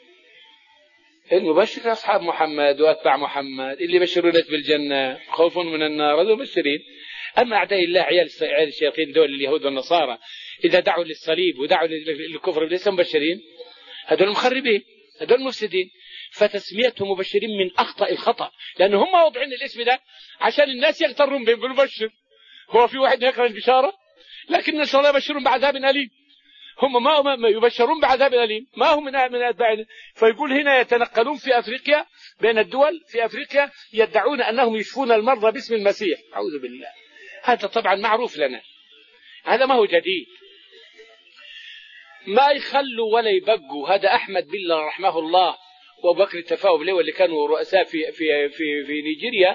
المبشر أصحاب محمد وأتباع محمد اللي يبشرون الناس بالجنة خوفا من النار، هذول مبشرين. أما أعداء الله عيال الشياطين دول اليهود والنصارى إذا دعوا للصليب ودعوا للكفر ليس مبشرين، هذول مخربين، هذول مفسدين. فتسميتهم مبشرين من أخطأ الخطأ، لأن هم وضعين الاسم ده عشان الناس يغترون بهم بالمبشر. هو في واحد يكره البشارة؟ لكن نسأل الله يبشرون بعذاب أليم. هم ما, ما يبشرون بعذاب أليم، ما هم من من أتباعنا. فيقول هنا يتنقلون في أفريقيا بين الدول في أفريقيا يدعون أنهم يشفون المرضى باسم المسيح. أعوذ بالله، هذا طبعا معروف لنا، هذا ما هو جديد. ما يخلوا ولا يبقوا. هذا أحمد بالله رحمه الله وأبو بكر التفاؤل له اللي كانوا رؤساء في في في في نيجيريا،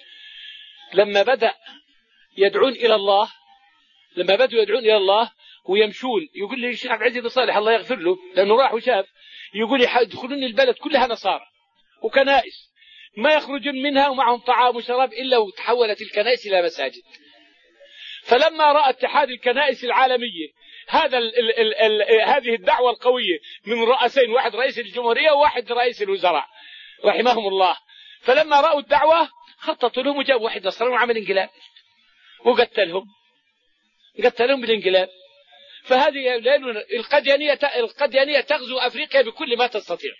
لما بدأ يدعون إلى الله لما بدأوا يدعون إلى الله ويمشون، يقول لي الشيخ عبد العزيز بن صالح الله يغفر له لأنه راح وشاف، يقول يدخلون البلد كلها نصارى وكنائس ما يخرجون منها ومعهم طعام وشراب إلا وتحولت الكنائس إلى مساجد. فلما رأى اتحاد الكنائس العالمية هذا ال ال ال ال هذه الدعوة القوية من رئيسين، واحد رئيس الجمهورية وواحد رئيس الوزراء رحمهم الله، فلما رأوا الدعوة خططوا لهم وجابوا واحد نصراني وعمل انقلاب وقتلهم قتلهم بالانقلاب. فهذه القديانية القديانية تغزو أفريقيا بكل ما تستطيع،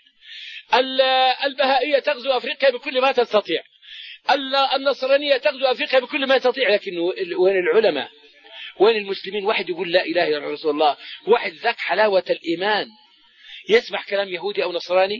البهائية تغزو أفريقيا بكل ما تستطيع، النصرانية تغزو أفريقيا بكل ما تستطيع. لكن وين العلماء؟ وين المسلمين؟ واحد يقول لا إله إلا رسول الله، واحد ذاك حلاوة الإيمان يسمع كلام يهودي أو نصراني؟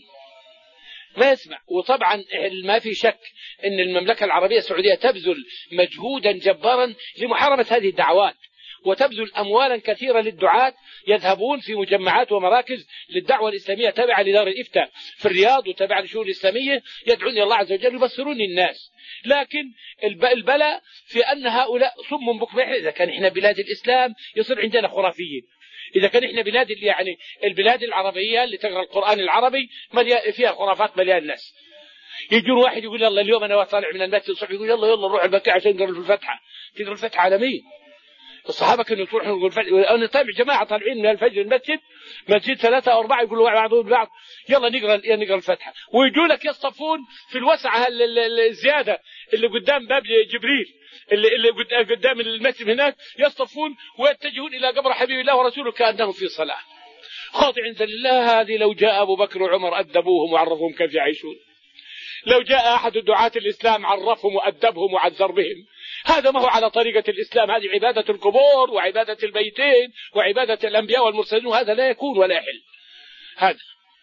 ما يسمع. وطبعا ما في شك أن المملكة العربية السعودية تبذل مجهودا جبارا لمحاربة هذه الدعوات، وتبذل أموالا كثيرة للدعاة يذهبون في مجمعات ومراكز للدعوة الإسلامية تابعة لدار الإفتاء في الرياض وتابعة للشؤون الإسلامية، يدعون الله عز وجل يبصرون الناس. لكن البلاء في أن هؤلاء صم بكم. إذا كان إحنا بلاد الإسلام يصير عندنا خرافيين، إذا كان إحنا بلاد يعني البلاد العربية اللي تقرأ القرآن العربي فيها خرافات مليان ناس. يجون واحد يقول يلا اليوم أنا طالع من المسجد الصبح يقول يلا يلا نروح البكاء عشان نقرأ الفتحة. تقرأ الفتحة على مين؟ الصحابة كانوا يروحوا يقولوا الفتحة. أنا طالع جماعة طالعين من الفجر المسجد مسجد ثلاثة أو أربعة يقولوا بعضهم بعض يلا نقرأ نقرأ الفتحة، ويجوا لك يصطفون في الوسعة الزيادة اللي قدام باب جبريل اللي اللي قدام المسجد هناك، يصطفون ويتجهون إلى قبر حبيب الله ورسوله كأنهم في صلاة خاضعين لله. هذه لو جاء أبو بكر وعمر أدبوهم وعرفهم كيف يعيشون، لو جاء أحد دعاة الإسلام عرفهم وأدبهم وعذر بهم. هذا ما هو على طريقة الإسلام، هذه عبادة القبور وعبادة البيتين وعبادة الأنبياء والمرسلين، وهذا لا يكون ولا يحل. هذا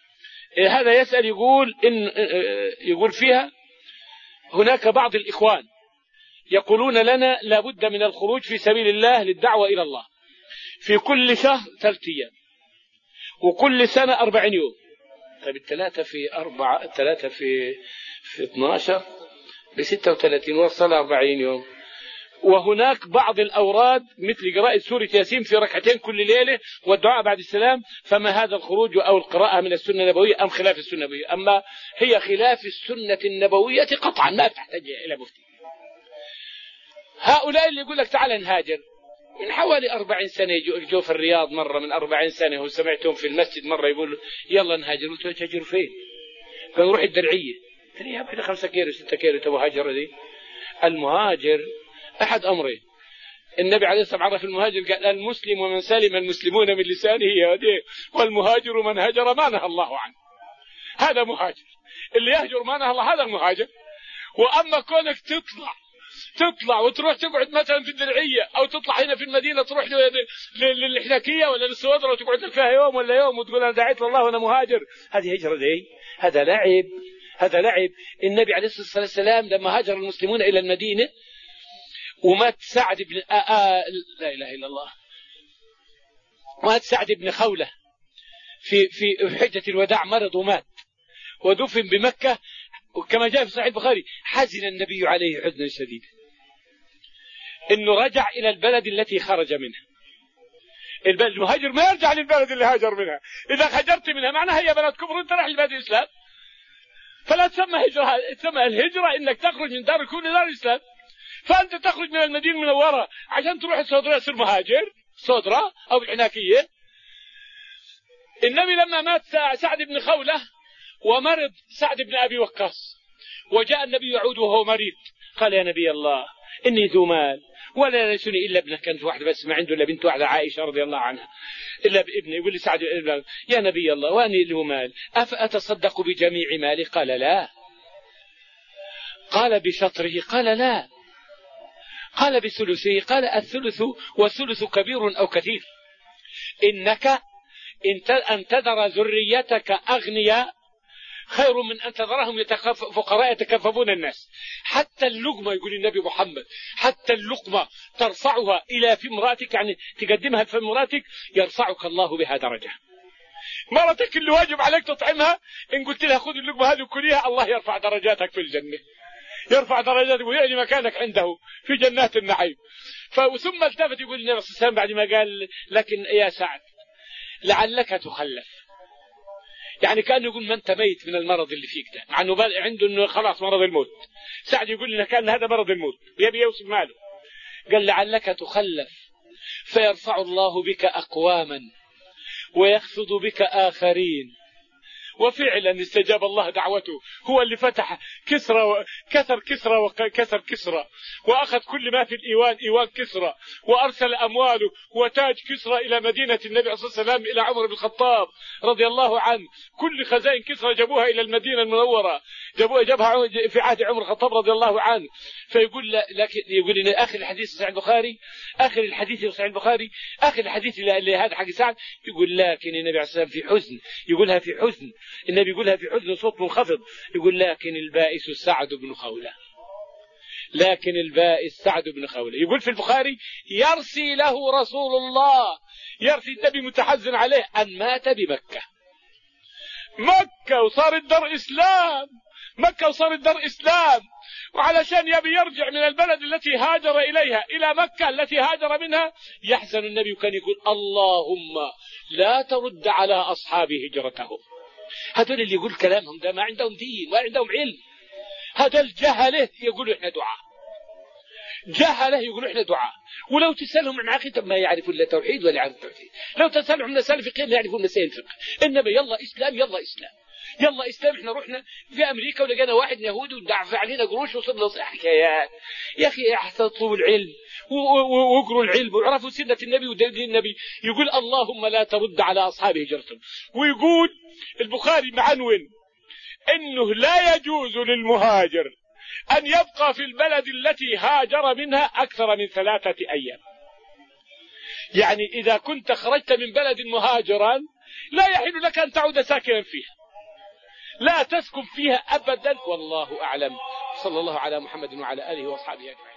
هذا يسأل يقول إن يقول فيها هناك بعض الإخوان يقولون لنا لابد من الخروج في سبيل الله للدعوة إلى الله في كل شهر ثلاثة أيام وكل سنة أربعين يوم. طيب الثلاثة في أربعة الثلاثة في في اثناشر بستة وثلاثين وصل أربعين يوم. وهناك بعض الأوراد مثل قراءة سورة ياسين في ركعتين كل ليلة والدعاء بعد السلام. فما هذا الخروج أو القراءة من السنة النبوية أم خلاف السنة النبوية؟ أما هي خلاف السنة النبوية قطعا ما تحتاج إلى مفتي. هؤلاء اللي يقول لك تعال نهاجر من حوالي أربعين سنة جو في الرياض مرة من أربعين سنة وسمعتهم في المسجد مرة يقول يلا نهاجر. قلت له تهاجر فين؟ قال نروح الدرعية. قلت له يا بعد خمسة كيلو ستة كيلو تبغى هاجر دي؟ المهاجر أحد أمرين. النبي عليه الصلاة والسلام عرف المهاجر قال المسلم ومن سلم المسلمون من لسانه يده، والمهاجر من هجر ما نهى الله عنه. هذا مهاجر، اللي يهجر ما نهى الله هذا المهاجر. وأما كونك تطلع تطلع وتروح تقعد مثلا في الدرعية أو تطلع هنا في المدينة تروح للحناكية ولا للسوادرة وتقعد لك فيها يوم ولا يوم وتقول أنا دعيت لله وأنا مهاجر، هذه هجرة دي؟ هذا لعب، هذا لعب. النبي عليه الصلاة والسلام لما هاجر المسلمون إلى المدينة ومات سعد بن آآ لا إله إلا الله مات سعد بن خولة في في حجة الوداع، مرض ومات ودفن بمكة، وكما جاء في صحيح البخاري حزن النبي عليه حزنا شديدا انه رجع الى البلد التي خرج منها. البلد المهاجر ما يرجع للبلد اللي هاجر منها، اذا هجرت منها معناها هي بلد كفر انت رايح لبلد الاسلام، فلا تسمى هجرة. تسمى الهجرة انك تخرج من دار الكفر لدار الاسلام. فانت تخرج من المدينة المنورة عشان تروح الصدرة تصير مهاجر صدرة او العناكية. النبي لما مات سعد بن خولة ومرض سعد بن ابي وقاص، وجاء النبي يعود وهو مريض، قال يا نبي الله اني ذو مال ولا يرثني الا ابنه، كان في واحده بس ما عنده الا بنت واحده عائشه رضي الله عنها، الا بابنه. يقول لي سعد يا نبي الله واني له مال افاتصدق بجميع مالي؟ قال لا. قال بشطره؟ قال لا. قال بثلثه؟ قال الثلث والثلث كبير او كثير. انك ان تذر ذريتك اغنياء خير من أن تذرهم فقراء يتكففون الناس. حتى اللقمة، يقول النبي محمد، حتى اللقمة ترفعها إلى في امرأتك، يعني تقدمها في امرأتك، يرفعك الله بها درجة. مرتك اللي واجب عليك تطعمها، إن قلت لها خذ اللقمة هذه وكليها، الله يرفع درجاتك في الجنة، يرفع درجاتك ويعني مكانك عنده في جنات النعيم. ثم التفت يقول النبي صلى الله عليه وسلم بعد ما قال لكن يا سعد لعلك تخلف، يعني كان يقول ما انت ميت من المرض اللي فيك ده، مع انه عنده انه خلاص مرض الموت. سعد يقول لنا كان هذا مرض الموت يبي يوصل ماله. قال لعلك تخلف فيرفع الله بك اقواما ويخفض بك اخرين. وفعلا استجاب الله دعوته، هو اللي فتح كسرى وكسر كسرى وكسر كسرى، واخذ كل ما في الايوان ايوان كسرى، وارسل امواله وتاج كسرى الى مدينه النبي صلى الله عليه وسلم، الى عمر بن الخطاب رضي الله عنه. كل خزائن كسرى جابوها الى المدينه المنوره، جابوها جابها في عهد عمر الخطاب رضي الله عنه. فيقول لكن يقول ان اخر الحديث صحيح البخاري، اخر الحديث صحيح البخاري، اخر الحديث اللي هذا حق سعد، يقول لكن النبي عليه الصلاه والسلام في حزن، يقولها في حزن، النبي يقولها في حزن صوت منخفض، يقول لكن البائس سعد بن خولة، لكن البائس سعد بن خولة. يقول في البخاري يرثي له رسول الله، يرثي النبي متحزن عليه أن مات بمكة. مكة وصارت دار إسلام، مكة وصارت دار إسلام، وعلشان يبي يرجع من البلد التي هاجر إليها إلى مكة التي هاجر منها، يحزن النبي وكان يقول اللهم لا ترد على أصحاب هجرتهم. هذول اللي يقول كلامهم ده ما عندهم دين ولا عندهم علم، هذا الجهله يقولوا احنا دعاء، جهله يقولوا احنا دعاء. ولو تسألهم عن عقيدة ما يعرفون لا توحيد ولا يعرفون التوحيد، لو تسألهم عن مسائل فقهية ما يعرفون مسائل الفقه. انما يلا اسلام يلا اسلام يلا اسلام. احنا رحنا في امريكا ولقينا واحد يهودي ودفع علينا قروش وصرنا حكايات. يا اخي احتطوا العلم واقروا العلم وعرفوا سنة النبي ودين النبي. يقول اللهم لا ترد على اصحاب هجرتهم. ويقول البخاري معنون انه لا يجوز للمهاجر ان يبقى في البلد التي هاجر منها اكثر من ثلاثة ايام. يعني اذا كنت خرجت من بلد مهاجرا لا يحل لك ان تعود ساكنا فيها، لا تسكن فيها ابدا. والله اعلم. صلى الله على محمد وعلى اله واصحابه اجمعين.